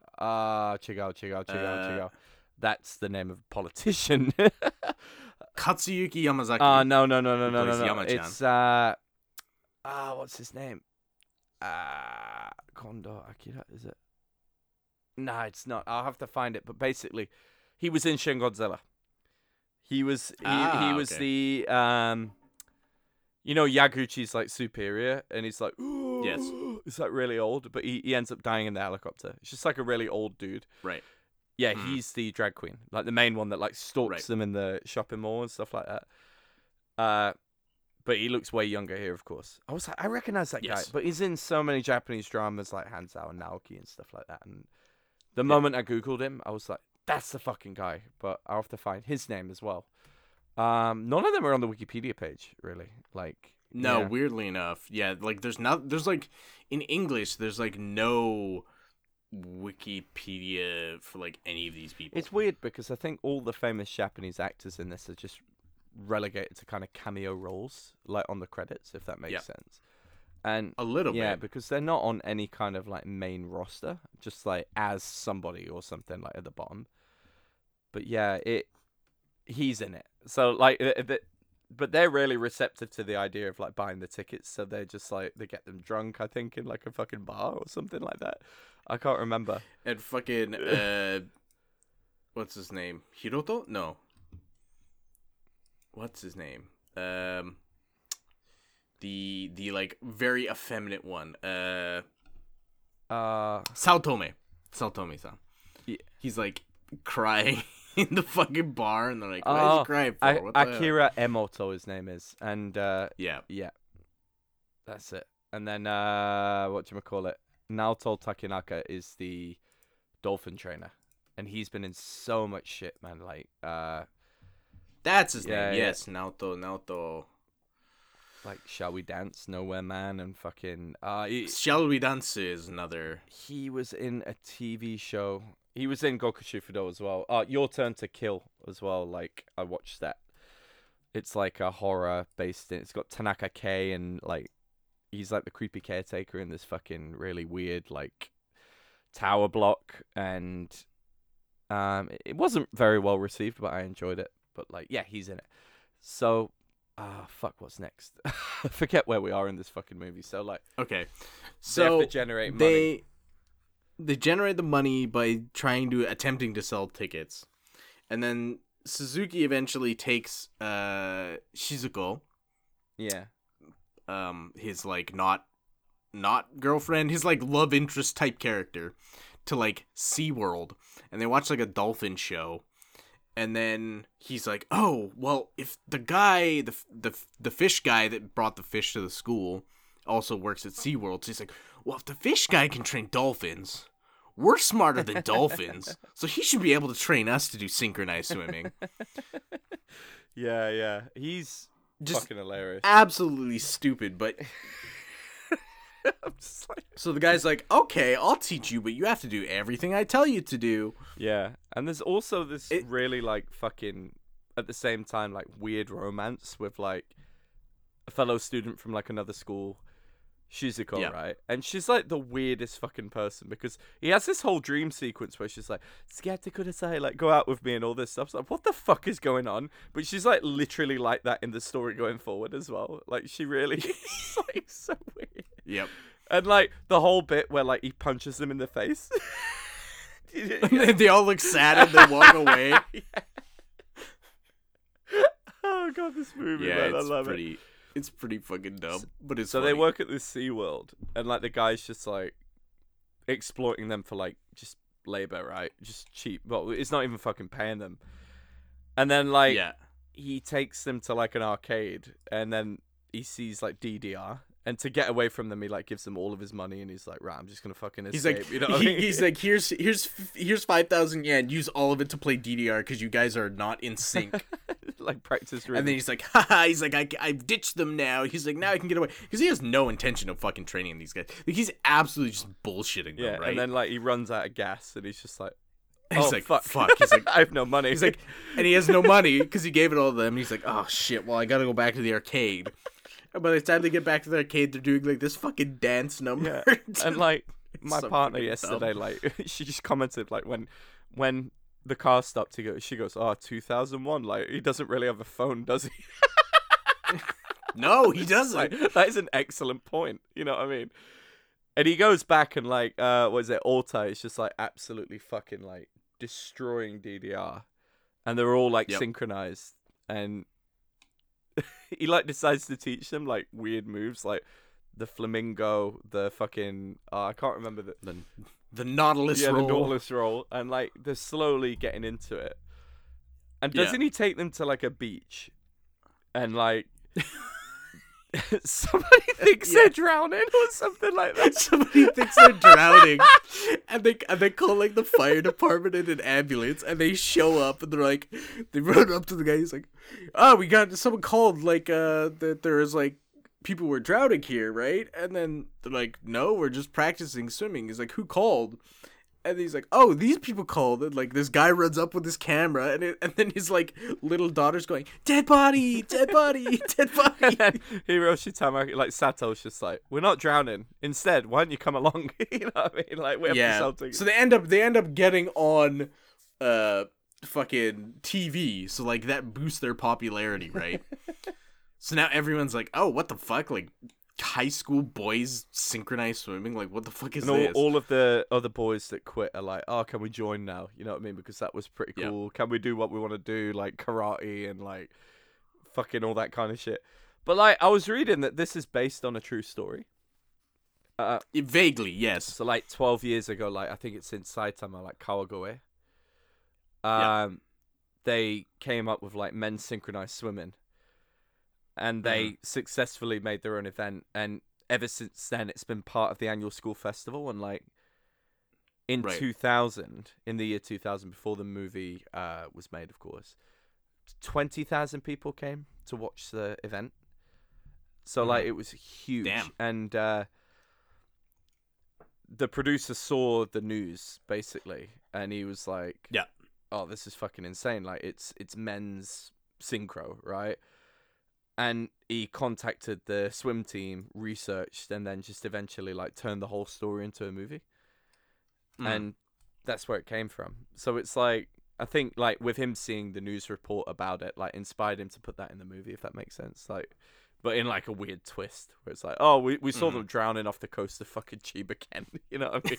Chigao. That's the name of a politician. Katsuyuki Yamazaki. No. Yama-chan. It's what's his name? Kondo Akira, is it? No, it's not. I'll have to find it. But basically, he was in Shin Godzilla. He was the Yaguchi's like superior, and he's like, yes, it's like really old, but he ends up dying in the helicopter. It's just like a really old dude. Right. Yeah, he's the drag queen, like the main one that like stalks them in the shopping mall and stuff like that. But he looks way younger here, of course. I recognize that guy, but he's in so many Japanese dramas like Hanzao and Naoki and stuff like that. And the moment I googled him, I was like, that's the fucking guy. But I'll have to find his name as well. None of them are on the Wikipedia page, really. Like, no, weirdly enough, like there's like in English, there's like no Wikipedia for like any of these people. It's weird because I think all the famous Japanese actors in this are just relegated to kind of cameo roles, like on the credits, if that makes sense. And a little bit, because they're not on any kind of like main roster, just like as somebody or something like at the bottom. But he's in it. So like, but they're really receptive to the idea of like buying the tickets. So they're just like, they get them drunk, I think, in like a fucking bar or something like that. I can't remember. And fucking what's his name? Hiroto? No. What's his name? The like very effeminate one. Saotome-san. Yeah. He's like crying in the fucking bar, and they're like, "What are you crying for?" What the Akira Emoto, his name is, and yeah, that's it. And then whatchamacallit, Naoto Takenaka is the dolphin trainer, and he's been in so much shit, man. Like, that's his name. Yes, Naoto. Like, Shall We Dance, Nowhere Man, and fucking... Shall We Dance is another... He was in a TV show. He was in Goku Shufudo as well. Your Turn to Kill as well. Like, I watched that. It's like a horror based in... It's got Tanaka K, and, like, he's like the creepy caretaker in this fucking really weird, like, tower block. And it wasn't very well received, but I enjoyed it. But, like, yeah, he's in it. So... fuck, what's next? I forget where we are in this fucking movie. So, like... Okay. So, they have to generate money. They generate the money by attempting to sell tickets. And then Suzuki eventually takes Shizuko. Yeah. His, like, not girlfriend, his, like, love interest type character, to, like, SeaWorld. And they watch, like, a dolphin show. And then he's like, "Oh, well, if the guy, the fish guy that brought the fish to the school also works at SeaWorld," so he's like, "Well, if the fish guy can train dolphins, we're smarter than dolphins, so he should be able to train us to do synchronized swimming." Yeah. He's just fucking hilarious. Absolutely stupid, but... I'm just like... So the guy's like, "Okay, I'll teach you, but you have to do everything I tell you to do." Yeah, and there's also this really, like, fucking, at the same time, like, weird romance with, like, a fellow student from, like, another school, Shizuko, right? And she's, like, the weirdest fucking person, because he has this whole dream sequence where she's like, "Skate kudasai," like, go out with me and all this stuff. It's like, what the fuck is going on? But she's, like, literally like that in the story going forward as well. Like, she really is, like, so weird. Yep. And, like, the whole bit where, like, he punches them in the face. They all look sad and they walk away. Oh, God, this movie, man, I love it. It's pretty fucking dumb, but it's so funny. They work at this SeaWorld, and, like, the guy's just, like, exploiting them for, like, just labor, right? Just cheap. Well, it's not even fucking paying them. And then, like, he takes them to, like, an arcade, and then he sees, like, DDR. And to get away from them, he, like, gives them all of his money, and he's like, "Right, I'm just gonna fucking escape." He's like, you know what I mean? He's like, here's 5,000 yen. Use all of it to play DDR because you guys are not in sync. Like, practice room. And then he's like, "Haha!" He's like, "I've ditched them now." He's like, "Now I can get away," because he has no intention of fucking training these guys. Like, he's absolutely just bullshitting them, right? And then, like, he runs out of gas, and he's just like, And he's fuck. He's like, I have no money. He's like, and he has no money because he gave it all to them. He's like, oh shit, well I gotta go back to the arcade. And by the time they get back to the arcade, they're doing like this fucking dance number. Yeah. And like my partner yesterday, like she just commented like when the car stopped, she goes, oh, 2001. Like he doesn't really have a phone, does he? No, he doesn't. Like, that is an excellent point. You know what I mean? And he goes back and like, what is it? Alta is just like absolutely fucking like destroying DDR, and they're all like synchronized, and he like decides to teach them like weird moves, like the flamingo, the fucking I can't remember the Nautilus roll. The Nautilus roll, and like they're slowly getting into it. And doesn't he take them to like a beach, and like somebody thinks they're drowning or something like that. Somebody thinks they're drowning, and they call like the fire department in an ambulance, and they show up, and they run up to the guy. He's like, "Oh, we got someone called like that there's like people were drowning here, right?" And then they're like, "No, we're just practicing swimming." He's like, "Who called?" And he's like, "Oh, these people called." And like this guy runs up with his camera, and then his like little daughter's going, "Dead body, dead body, dead body." And then Hiroshi Tamaki, like Sato's just like, "We're not drowning. Instead, why don't you come along?" You know what I mean? Like we have to something. So they end up getting on fucking TV. So like that boosts their popularity, right? So now everyone's like, "Oh, what the fuck?" Like high school boys synchronized swimming, like what the fuck is this? All of the other boys that quit are like, oh, can we join now? You know what I mean? Because that was pretty cool. Yep. Can we do what we want to do, like karate and like fucking all that kind of shit? But like I was reading that this is based on a true story. Vaguely, yes. So like 12 years ago, like I think it's in Saitama, like Kawagoe. They came up with like men's synchronized swimming. And they successfully made their own event, and ever since then, it's been part of the annual school festival. And like in 2000, in the year 2000, before the movie was made, of course, 20,000 people came to watch the event. So like it was huge. Damn. And the producer saw the news basically, and he was like, "Yeah, oh, this is fucking insane! Like it's men's synchro, right?" And he contacted the swim team, researched, and then just eventually like turned the whole story into a movie. And that's where it came from. So it's like, I think like with him seeing the news report about it, like inspired him to put that in the movie, if that makes sense. Like, but in like a weird twist where it's like, oh, we saw them drowning off the coast of fucking Chiba Ken. You know what I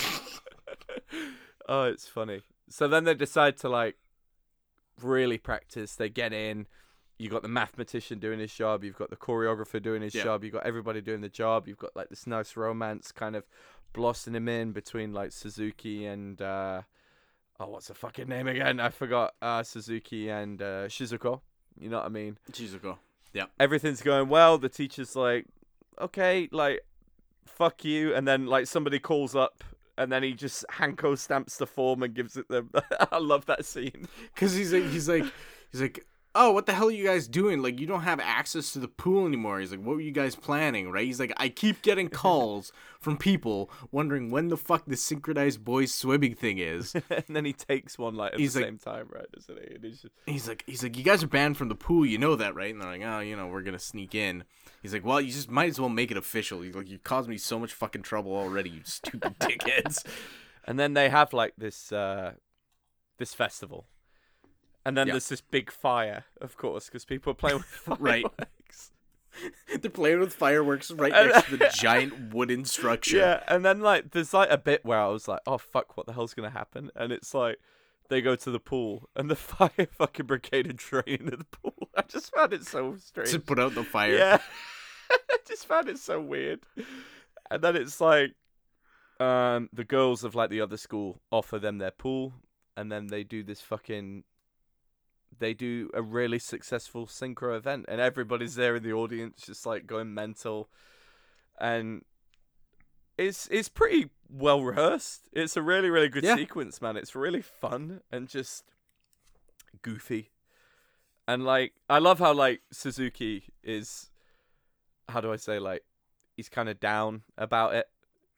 mean? Oh, it's funny. So then they decide to like really practice. They get in. You got the mathematician doing his job. You've got the choreographer doing his job. You've got everybody doing the job. You've got like this nice romance kind of blossoming in between like Suzuki and what's the fucking name again? I forgot. Suzuki and Shizuko. You know what I mean? Shizuko. Yeah. Everything's going well. The teacher's like, okay, like, fuck you. And then like somebody calls up. And then he just Hanko stamps the form and gives it them. I love that scene because he's like, oh, what the hell are you guys doing? Like, you don't have access to the pool anymore. He's like, what were you guys planning, right? He's like, I keep getting calls from people wondering when the fuck this synchronized boys swimming thing is. And then he takes one like at the same time, right? Doesn't he? And he's like, you guys are banned from the pool. You know that, right? And they're like, oh, we're gonna sneak in. He's like, well, you just might as well make it official. He's like, you caused me so much fucking trouble already, you stupid dickheads. And then they have like this festival. And then there's this big fire, of course, because people are playing with fireworks. Right. They're playing with fireworks right next to the giant wooden structure. Yeah, and then like there's like a bit where I was like, oh fuck, what the hell's gonna happen? And it's like they go to the pool and the fire fucking brigade are draining into the pool. I just found it so strange. To put out the fire. Yeah. I just found it so weird. And then it's like the girls of like the other school offer them their pool, and then they do this fucking they do a really successful synchro event, and everybody's there in the audience just like going mental, and it's pretty well rehearsed. It's a really, really good sequence, man. It's really fun and just goofy. And like I love how like Suzuki is, how do I say, like he's kind of down about it.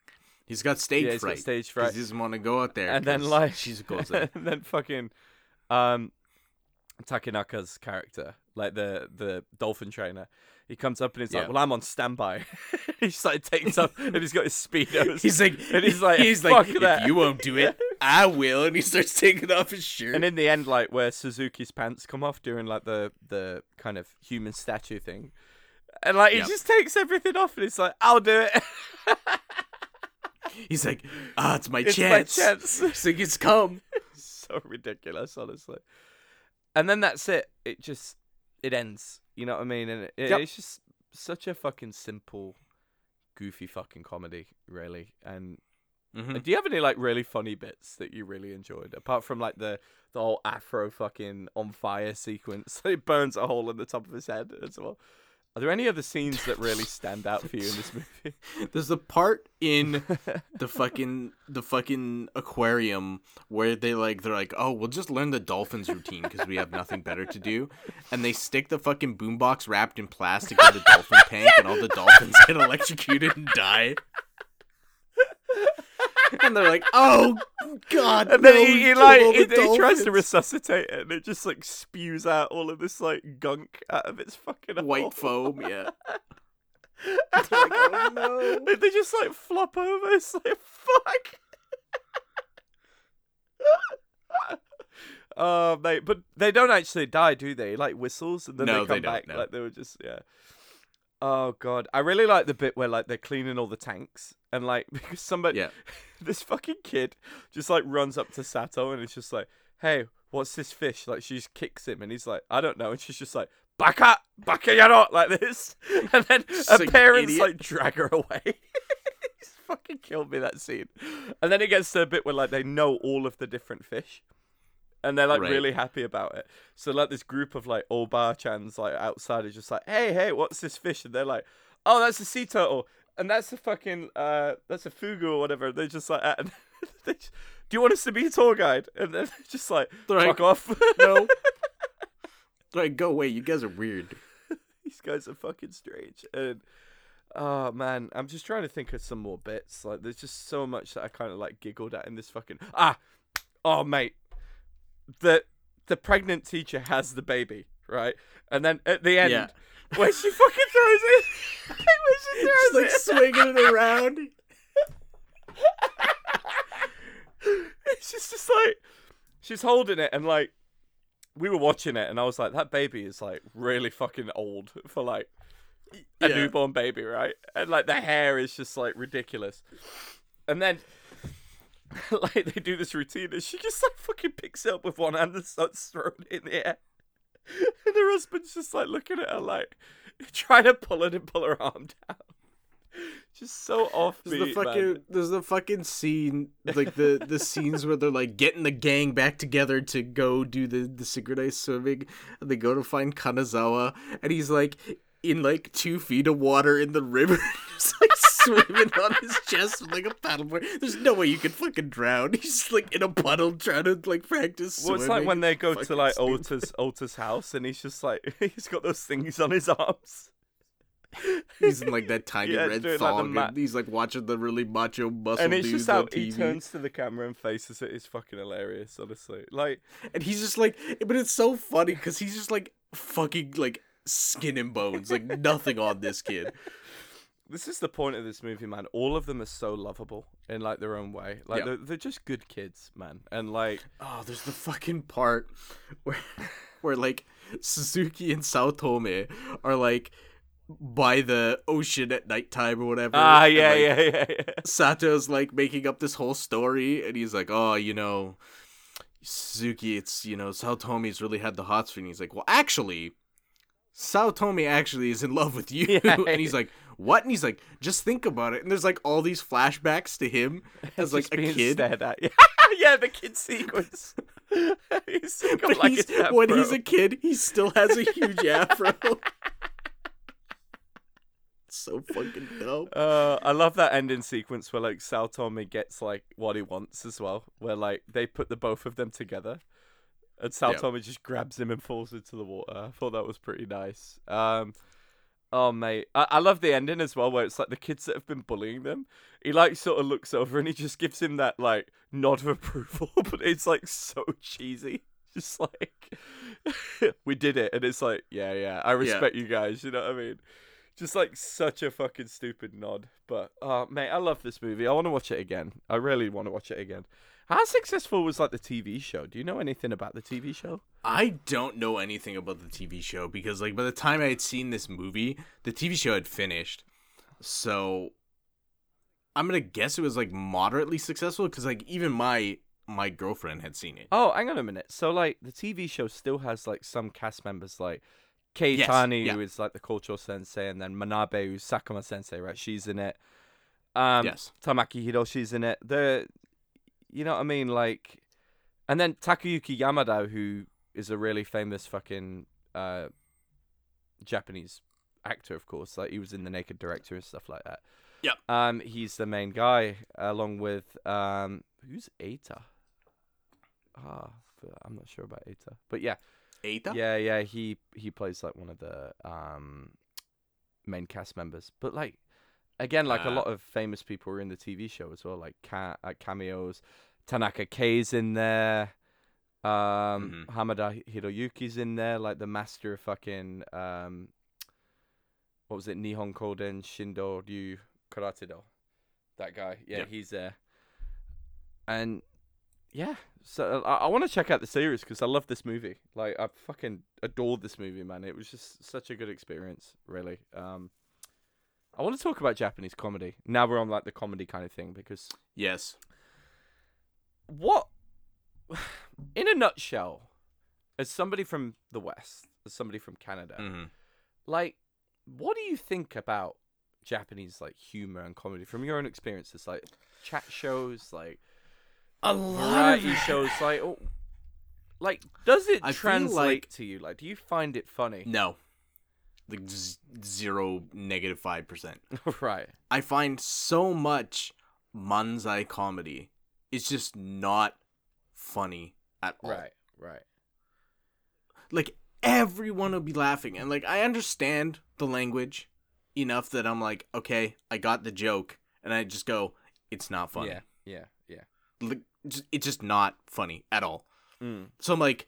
He's got stage fright. He's got stage fright. He doesn't want to go out there. And then like she goes there. And then fucking Takenaka's character, like the dolphin trainer, he comes up and he's like, "Well, I'm on standby." He's like takes up and he's got his speedos. He's like, "Fuck that. If you won't do it, I will." And he starts taking off his shirt. And in the end, like where Suzuki's pants come off during like the kind of human statue thing, and like he just takes everything off and he's like, "I'll do it." He's like, it's my chance. My chance. He's like, it's come. So ridiculous, honestly. And then that's it. It ends. You know what I mean? And it's just such a fucking simple, goofy fucking comedy, really. And do you have any like really funny bits that you really enjoyed, apart from like the whole Afro fucking on fire sequence? It burns a hole in the top of his head as well. Are there any other scenes that really stand out for you in this movie? There's the part in the fucking aquarium where they're like, "Oh, we'll just learn the dolphins routine because we have nothing better to do," and they stick the fucking boombox wrapped in plastic in the dolphin tank, and all the dolphins get electrocuted and die. And they're like, "Oh God!" And then he tries to resuscitate it, and it just like spews out all of this like gunk out of its fucking white hole. foam. Yeah. Like, oh no! They just like flop over. It's like fuck. Oh mate, but they don't actually die, do they? Like whistles, and then they come back. No. Like they were just Oh god, I really like the bit where like they're cleaning all the tanks, and like because somebody, this fucking kid just like runs up to Sato and it's just like, "Hey, what's this fish?" Like she just kicks him and he's like, "I don't know," and she's just like, "Baka yaro," like this, and then her parents like drag her away. It's fucking killed me, that scene. And then it gets to a bit where like they know all of the different fish. And they're like really happy about it. So like this group of like Oba-chans like outside is just like, hey, what's this fish? And they're like, "Oh, that's a sea turtle, and that's a fucking that's a fugu or whatever." They're just like, "Do you want us to be a tour guide?" And then they're just like, "Fuck off." No. Like, go away. You guys are weird. These guys are fucking strange. And oh man, I'm just trying to think of some more bits. Like there's just so much that I kind of like giggled at in this fucking oh mate. The pregnant teacher has the baby, right? And then at the end, where she fucking throws it, she's like swinging it around. It's just like she's holding it, and like we were watching it, and I was like, that baby is like really fucking old for like a newborn baby, right? And like the hair is just like ridiculous, and then. Like they do this routine and she just like fucking picks it up with one hand and starts throwing it in the air. And her husband's just like looking at her like trying to pull her arm down. Just so offbeat, man. There's the fucking scene, like the scenes where they're like getting the gang back together to go do the synchronized swimming, and they go to find Kanazawa, and he's like in like 2 feet of water in the river, just like swimming on his chest with like a paddleboard. There's no way you can fucking drown. He's just like in a puddle trying to like practice swimming. Well, it's like when they go to like Ota's house, and he's just like he's got those things on his arms. He's in like that tiny red thong, like and he's like watching the really macho muscle and it's dudes just how on TV. He turns to the camera and faces it. It's fucking hilarious, honestly. Like, and he's just like, but it's so funny because he's just like fucking like skin and bones, like nothing on this kid. This is the point of this movie, man. All of them are so lovable in like their own way. Like they're just good kids, man. And like, there's the fucking part where like Suzuki and Saotome are like by the ocean at nighttime or whatever. Yeah. Sato's like making up this whole story, and he's like, "Oh, you know, Suzuki, it's, you know, Saotome's really had the hots for you." And he's like, "Well, actually, Saotome actually is in love with you." And he's like, "What?" And he's like, "Just think about it." And there's like all these flashbacks to him as like a kid. Yeah, the kid sequence. When he's a kid, he still has a huge afro. So fucking dope. I love that ending sequence where like Saotome gets like what he wants as well, where like they put the both of them together, and Saotome just grabs him and falls into the water. I thought that was pretty nice. Oh, mate. I love the ending as well, where it's like the kids that have been bullying them. He, like, sort of looks over and he just gives him that, like, nod of approval, but it's, like, so cheesy. Just like, we did it. And it's like, yeah, I respect you guys. You know what I mean? Just, like, such a fucking stupid nod. But, mate, I love this movie. I want to watch it again. I really want to watch it again. How successful was, like, the TV show? Do you know anything about the TV show? I don't know anything about the TV show because, like, by the time I had seen this movie, the TV show had finished. So, I'm going to guess it was, like, moderately successful because, like, even my girlfriend had seen it. Oh, hang on a minute. So, like, the TV show still has, like, some cast members, like, Kei Tani, who is, like, the cultural sensei, and then Manabe, who's Sakuma sensei, right? She's in it. Yes. Tamaki Hiroshi's in it. You know what I mean? Like, and then Takayuki Yamada, who is a really famous fucking Japanese actor, of course. Like, he was in The Naked Director and stuff like that. Yeah. He's the main guy, along with who's Eita? I'm not sure about Eita, but yeah, Eita. Yeah. He plays like one of the main cast members. But like, again, like a lot of famous people were in the TV show as well, like cameos. Tanaka Kei's in there. Hamada Hiroyuki's in there, like the master of fucking what was it? Nihon Koden Shindo Ryu Karate Do. That guy, yeah, he's there. And yeah, so I want to check out the series because I love this movie. Like, I fucking adored this movie, man. It was just such a good experience, really. I want to talk about Japanese comedy. Now we're on like the comedy kind of thing because yes. What, in a nutshell, as somebody from the West, as somebody from Canada, like, what do you think about Japanese like humor and comedy from your own experiences? Like chat shows, like a lot variety of shows, like does it translate to you? Like, do you find it funny? No, like 0, -5%. Right. I find so much manzai comedy is just not funny at all. Right. Like, everyone will be laughing, and like I understand the language enough that I'm like, okay, I got the joke, and I just go, it's not funny. Yeah. Like, it's just not funny at all. So I'm like,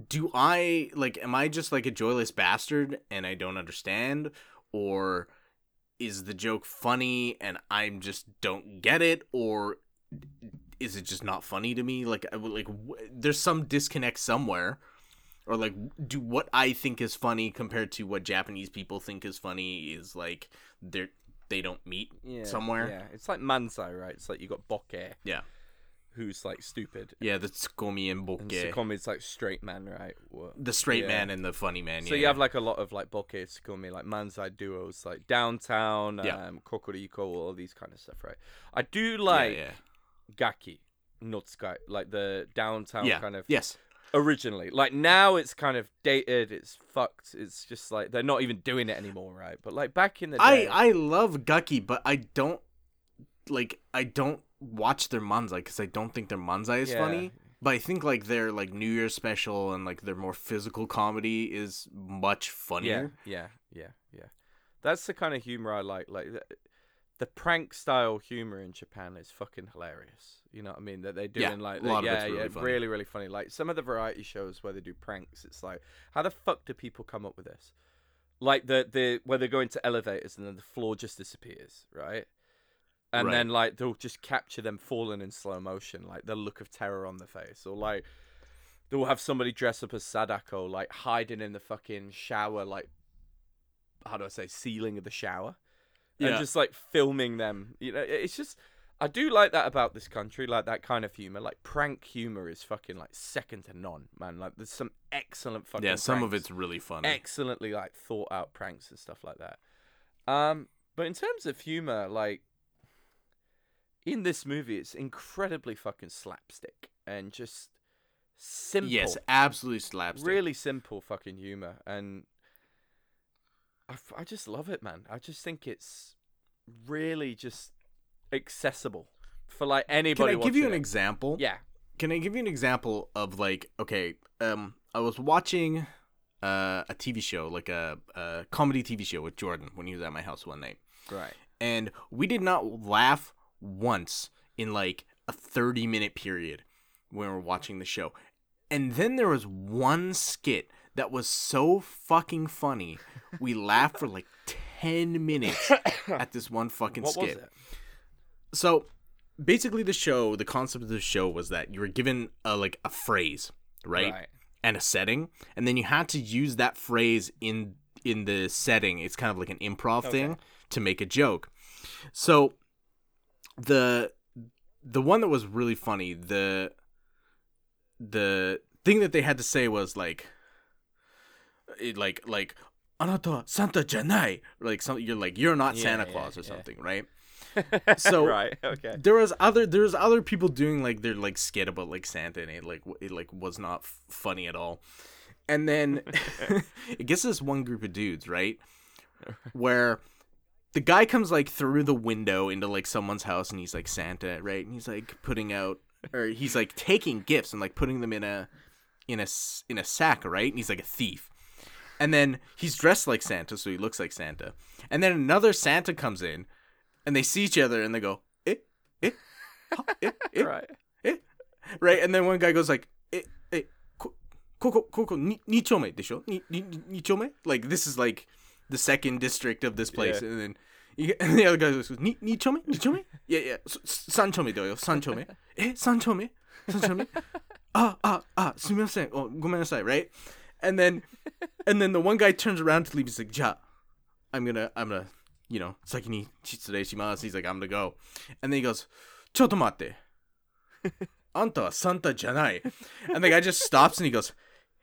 am I just like a joyless bastard and I don't understand, or is the joke funny and I just don't get it, or is it just not funny to me? Like there's some disconnect somewhere, or like, do what I think is funny compared to what Japanese people think is funny is like they don't meet somewhere. Yeah, it's like manzai, right? It's like you got Boke. Yeah. Who's like stupid. Yeah, the Tsukomi and Boke. And Tsukomi's like straight man, right? The straight man and the funny man. So you have like a lot of like Boke, Tsukomi, like manzai duos, like Downtown, Kokoriko, all these kind of stuff, right? I do like Gaki, Notsukai, like the Downtown kind of. Yes. Originally, like now it's kind of dated, it's fucked, it's just like they're not even doing it anymore, right? But like back in the day, I love Gaki, but I don't watch their manzai because I don't think their manzai is funny. But I think like their like New Year's special and like their more physical comedy is much funnier. Yeah. That's the kind of humor I like. Like the prank style humor in Japan is fucking hilarious. You know what I mean? That they're doing like, a lot of it's really funny. Really, really funny. Like some of the variety shows where they do pranks, it's like, how the fuck do people come up with this? Like the where they go into elevators and then the floor just disappears, right? And then like they'll just capture them falling in slow motion, like the look of terror on their face, or like they'll have somebody dress up as Sadako, like hiding in the fucking shower, like how do I say, ceiling of the shower. And just like filming them, you know, it's just, I do like that about this country, like that kind of humor. Like prank humor is fucking like second to none, man. Like there's some excellent fucking some pranks, of it's really funny, excellently like thought out pranks and stuff like that. But in terms of humor, like in this movie, it's incredibly fucking slapstick and just simple. Yes, absolutely slapstick. Really simple fucking humor, and I just love it, man. I just think it's really just accessible for like anybody. Can I give you an example? Yeah. Can I give you an example of like, okay, I was watching a TV show, like a comedy TV show with Jordan when he was at my house one night. Right. And we did not laugh once in like a 30-minute period when we were watching the show. And then there was one skit that was so fucking funny. We laughed for like 10 minutes at this one fucking skit. What was it? So basically the concept of the show was that you were given a phrase, right? And a setting, and then you had to use that phrase in the setting. It's kind of like an improv thing to make a joke. So the one that was really funny, the thing that they had to say was like "Anata Santa janai," like something, you're not Santa Claus or something, right? So right, okay. There was other people doing like their like skit about like Santa, and it was not funny at all. And then it gets this one group of dudes, right, where the guy comes like through the window into like someone's house, and he's like Santa, right, and he's like he's like taking gifts and like putting them in a sack, right, and he's like a thief. And then he's dressed like Santa, so he looks like Santa. And then another Santa comes in, and they see each other, and they go, right? And then one guy goes like, koko, ni chome desho? Ni chome? Like, this is like the second district of this place. Yeah. And the other guy goes, ni chome? Ni chome? Yeah. San chome do yo, san chome. San chome? San chome? Sumimasen. Oh, gomenasai, right? And then the one guy turns around to leave. He's like, ja, I'm gonna, saki ni chitsurei shimasu. He's like, I'm gonna go. And then he goes, chotto matte. Anta wa Santa janai. And the guy just stops and he goes,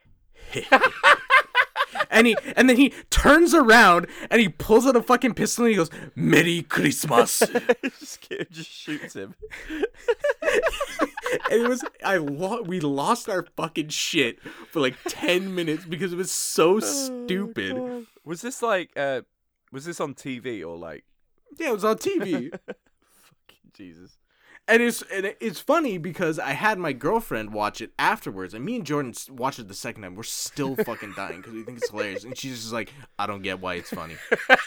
and then he turns around and he pulls out a fucking pistol and he goes, Merry Christmas. Just shoots him. And we lost our fucking shit for like 10 minutes because it was so stupid. God. Was this like was this on TV or like? Yeah, it was on TV. Fucking Jesus. And it's funny because I had my girlfriend watch it afterwards, and me and Jordan watched it the second time. We're still fucking dying because we think it's hilarious, and she's just like, I don't get why it's funny.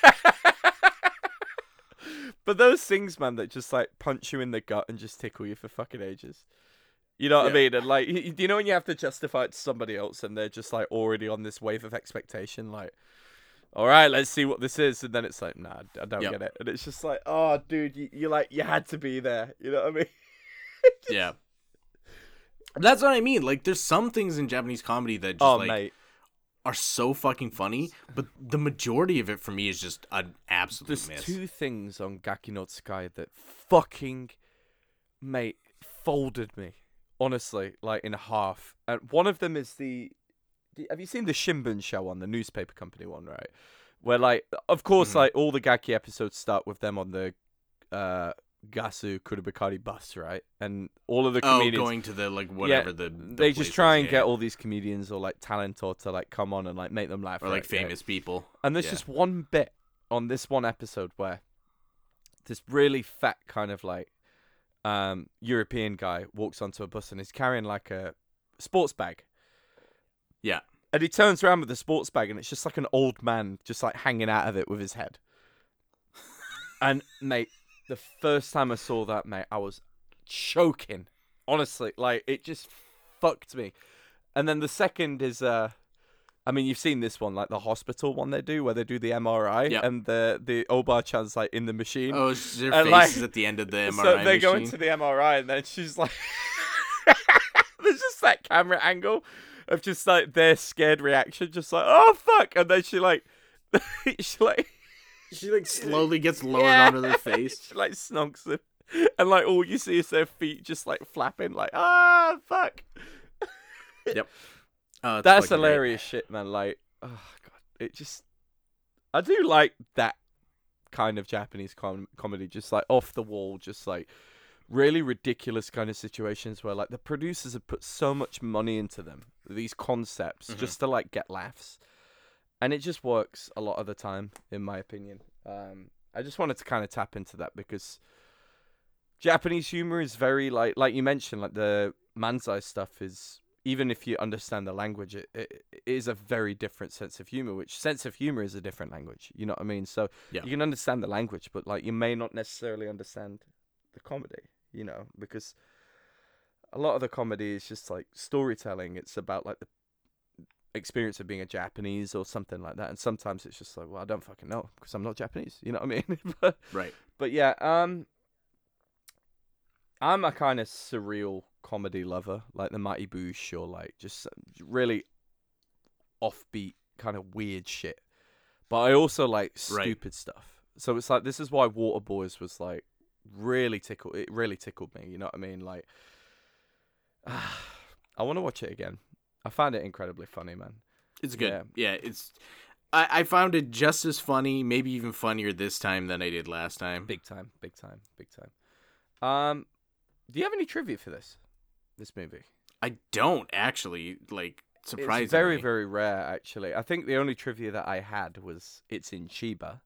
But those things, man, that just like punch you in the gut and just tickle you for fucking ages. You know what I mean? And like, you know when you have to justify it to somebody else, and they're just like already on this wave of expectation, like, all right, let's see what this is, and then it's like, nah, I don't get it, and it's just like, oh, dude, you had to be there. You know what I mean? Yeah. That's what I mean. Like, there's some things in Japanese comedy that just are so fucking funny, but the majority of it for me is just an absolute miss. There's two things on Gaki no Tsukai that fucking, mate, folded me, honestly, like in half. And one of them is have you seen the Shimbun show on the newspaper company one, right? Where, like, of course, like, all the Gaki episodes start with them on the Gasu Kurubakari bus, right? And all of the comedians... going to the, like, whatever they just try and get all these comedians or, like, talentor to, like, come on and, like, make them laugh. Or, like, famous people. And there's just one bit on this one episode where this really fat kind of, like, European guy walks onto a bus and he's carrying, like, a sports bag. Yeah. And he turns around with the sports bag and it's just like an old man just like hanging out of it with his head. And mate, the first time I saw that, mate, I was choking. Honestly, like it just fucked me. And then the second is I mean, you've seen this one, like the hospital one they do, where they do the MRI, and the Oba-chan's like in the machine. Oh, their face is at the end of the MRI so they go into the MRI, and then she's like, there's just that camera angle of just like their scared reaction, just like, oh fuck, and then she slowly gets lowered onto their face. She like snonks them, and like all you see is their feet just like flapping, like fuck. Yep. That's hilarious shit, man. Like, oh god, it just, I do like that kind of Japanese comedy, just like off the wall, just like really ridiculous kind of situations where like the producers have put so much money into them, these concepts, just to like get laughs, and it just works a lot of the time, in my opinion. I just wanted to kind of tap into that because Japanese humor is very like you mentioned, like the manzai stuff is even if you understand the language, it is a very different sense of humor, which sense of humor is a different language. You know what I mean? So you can understand the language, but like you may not necessarily understand the comedy, you know, because a lot of the comedy is just like storytelling. It's about like the experience of being a Japanese or something like that. And sometimes it's just like, well, I don't fucking know because I'm not Japanese. You know what I mean? Right. But yeah, I'm a kind of surreal comedy lover, like the Mighty Boosh, or like just really offbeat kind of weird shit. But I also like stupid stuff. So it's like, this is why Waterboys was like really tickled. It really tickled me. You know what I mean? Like, I want to watch it again. I found it incredibly funny, man. It's good. Yeah, it's. I found it just as funny, maybe even funnier this time than I did last time. Big time. Do you have any trivia for this movie? I don't actually, like, surprisingly. It's very, very rare, actually. I think the only trivia that I had was it's in Chiba.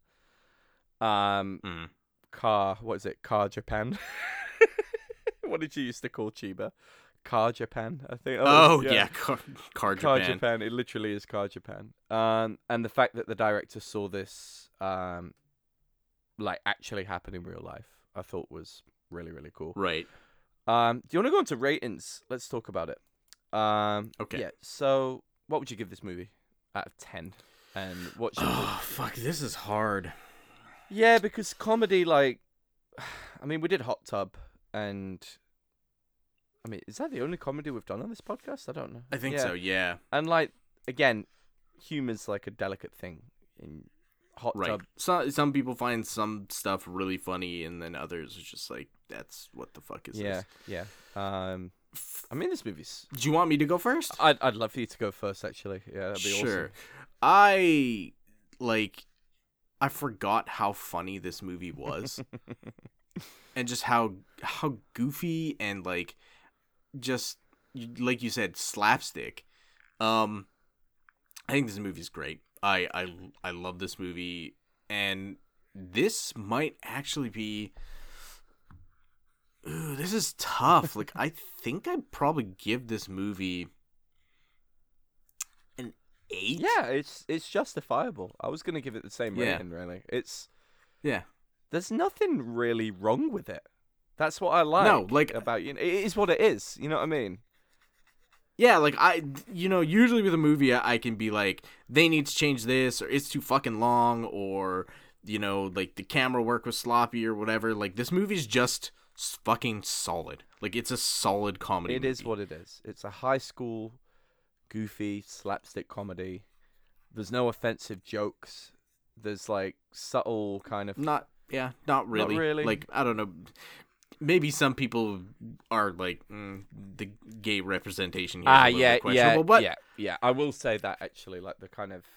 What is it? Car Japan. What did you used to call Chiba? Car Japan, I think. Car Japan. Car Japan. It literally is Car Japan. And the fact that the director saw this, like, actually happen in real life, I thought was really, really cool. Right. Do you want to go into ratings? Let's talk about it. Okay. Yeah. So, what would you give this movie out of 10? And what's your fuck, this is hard. Yeah, because comedy, like, I mean, we did Hot Tub, and I mean, is that the only comedy we've done on this podcast? I don't know. I think so. Yeah. And like, again, humor's like a delicate thing in Hot Tub. Some people find some stuff really funny, and then others are just like, "That's what the fuck is this?" Yeah. I mean, this movie's. Do you want me to go first? I'd love for you to go first, actually. Yeah, that'd be awesome. I forgot how funny this movie was, and just how goofy and like, just like you said, slapstick. I think this movie's great. I love this movie, and this might actually be. Ooh, this is tough. Like, I think I'd probably give this movie an 8. Yeah, it's justifiable. I was gonna give it the same rating. Really, there's nothing really wrong with it. That's what I like. About you. It is what it is. You know what I mean? Yeah, like, usually with a movie, I can be like, they need to change this, or it's too fucking long, or, like, the camera work was sloppy, or whatever. Like, this movie's just fucking solid. Like, it's a solid comedy movie. It is what it is. It's a high school, goofy, slapstick comedy. There's no offensive jokes. There's, like, subtle kind of... Not really. Not really. Like, I don't know... Maybe some people are like the gay representation here. Yeah. I will say that actually, like the kind of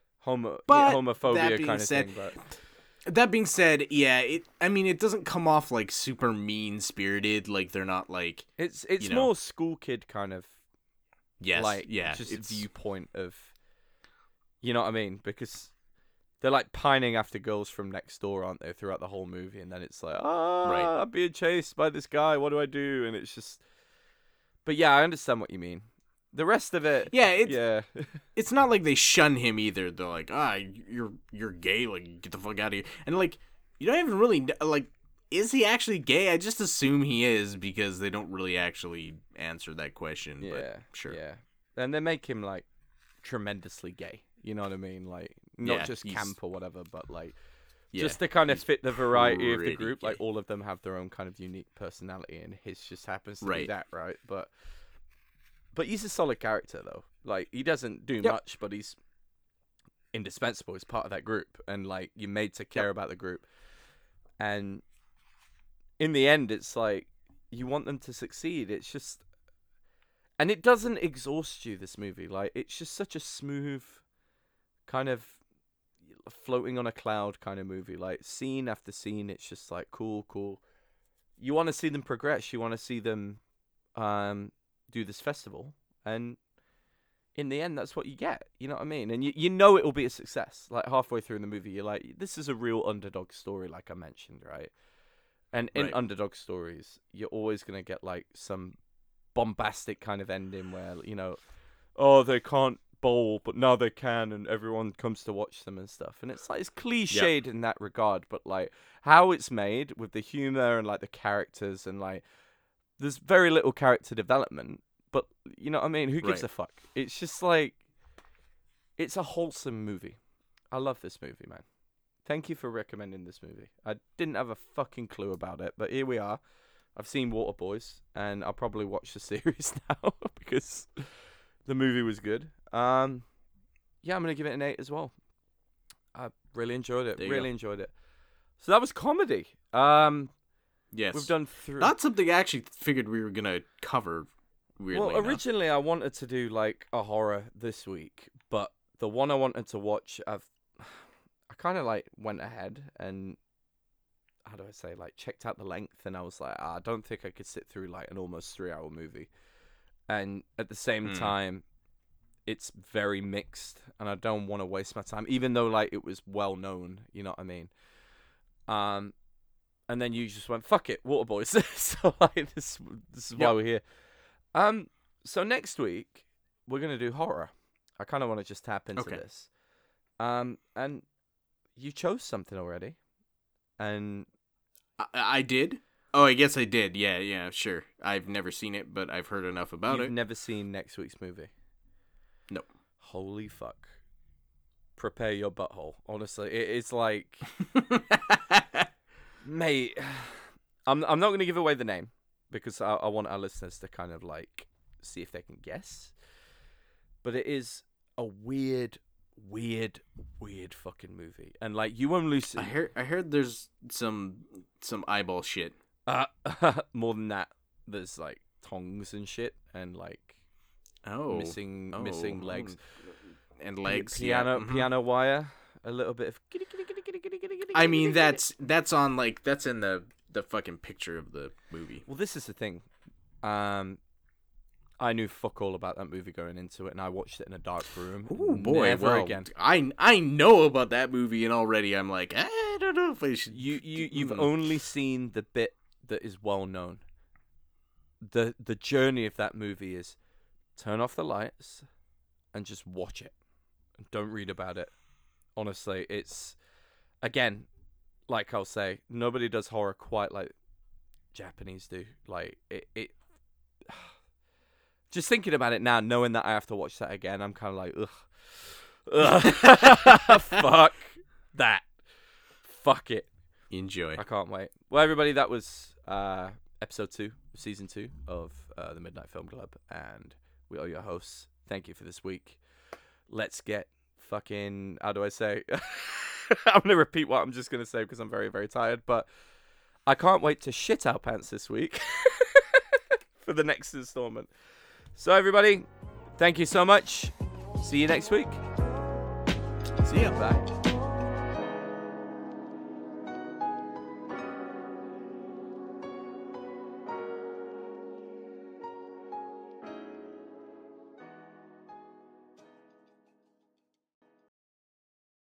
homophobia kind of thing. But that being said, it doesn't come off like super mean spirited. Like they're not like it's more school kid kind of. Yes. It's viewpoint of. You know what I mean? Because they're like pining after girls from next door, aren't they, throughout the whole movie? And then it's like, I'm being chased by this guy. What do I do? And it's just... But yeah, I understand what you mean. The rest of it... It's not like they shun him either. They're like, you're gay. Like, get the fuck out of here. And like, you don't even really... Like, is he actually gay? I just assume he is because they don't really actually answer that question. Yeah, but sure. Yeah. And they make him, like, tremendously gay. You know what I mean? Like, not just camp or whatever, but like, just to kind of fit the variety of the group. Gay. Like, all of them have their own kind of unique personality, and his just happens to be that, right? But he's a solid character, though. Like, he doesn't do much, but he's indispensable. He's part of that group, and like, you're made to care about the group. And in the end, it's like you want them to succeed. It's just, and it doesn't exhaust you. This movie, like, it's just such a smooth, kind of floating on a cloud kind of movie. Like, scene after scene, it's just like cool. You want to see them progress. You want to see them do this festival, and in the end, that's what you get. You know what I mean? And you know it will be a success. Like, halfway through in the movie, you're like, this is a real underdog story, like I mentioned, right? And in underdog stories, you're always gonna get like some bombastic kind of ending where, you know, oh, they can't bowl, but now they can, and everyone comes to watch them and stuff. And it's like, it's cliched in that regard, but like how it's made with the humor and like the characters, and like there's very little character development, but you know what I mean? Who gives a fuck? It's just like, it's a wholesome movie. I love this movie, man. Thank you for recommending this movie. I didn't have a fucking clue about it, but here we are. I've seen Waterboys, and I'll probably watch the series now because the movie was good. Yeah, I'm gonna give it an 8 as well. I really enjoyed it. Enjoyed it. So that was comedy. Yes, we've done 3. Not something I actually figured we were gonna cover. Weirdly well, originally I wanted to do like a horror this week, but the one I wanted to watch, I kind of like went ahead and, how do I say, like checked out the length, and I was like, I don't think I could sit through like an almost 3-hour movie. And at the same time, it's very mixed, and I don't want to waste my time, even though like it was well known, you know what I mean? And then you just went, fuck it, Waterboys. So like this is why we're here. So next week we're gonna do horror. I kind of want to just tap into this. And you chose something already, and I did. Oh, I guess I did. Yeah, sure. I've never seen it, but I've heard enough about it. You've never seen next week's movie? No. Holy fuck. Prepare your butthole. Honestly, it's like, mate. I'm not going to give away the name because I want our listeners to kind of like see if they can guess. But it is a weird fucking movie, and like you won't lose. I heard there's some eyeball shit. More than that, there's like tongs and shit, and like missing legs and legs. Piano wire, a little bit of. I mean, that's on like that's in the fucking picture of the movie. Well, this is the thing. I knew fuck all about that movie going into it, and I watched it in a dark room. Oh boy, never again. I know about that movie, and already I'm like, I don't know if I should. You've only seen the bit that is well known. The journey of that movie is turn off the lights and just watch it, and don't read about it. Honestly, it's, again, like I'll say, nobody does horror quite like Japanese do. Like it. Just thinking about it now, knowing that I have to watch that again, I'm kind of like, ugh. Fuck that. Fuck it. Enjoy. I can't wait. Well, everybody, that was episode 2, season 2 of the Midnight Film Club, and we are your hosts. Thank you for this week. Let's get fucking, how do I say? I'm going to repeat what I'm just going to say because I'm very, very tired, but I can't wait to shit our pants this week for the next installment. So everybody, thank you so much. See you next week. See ya. Bye.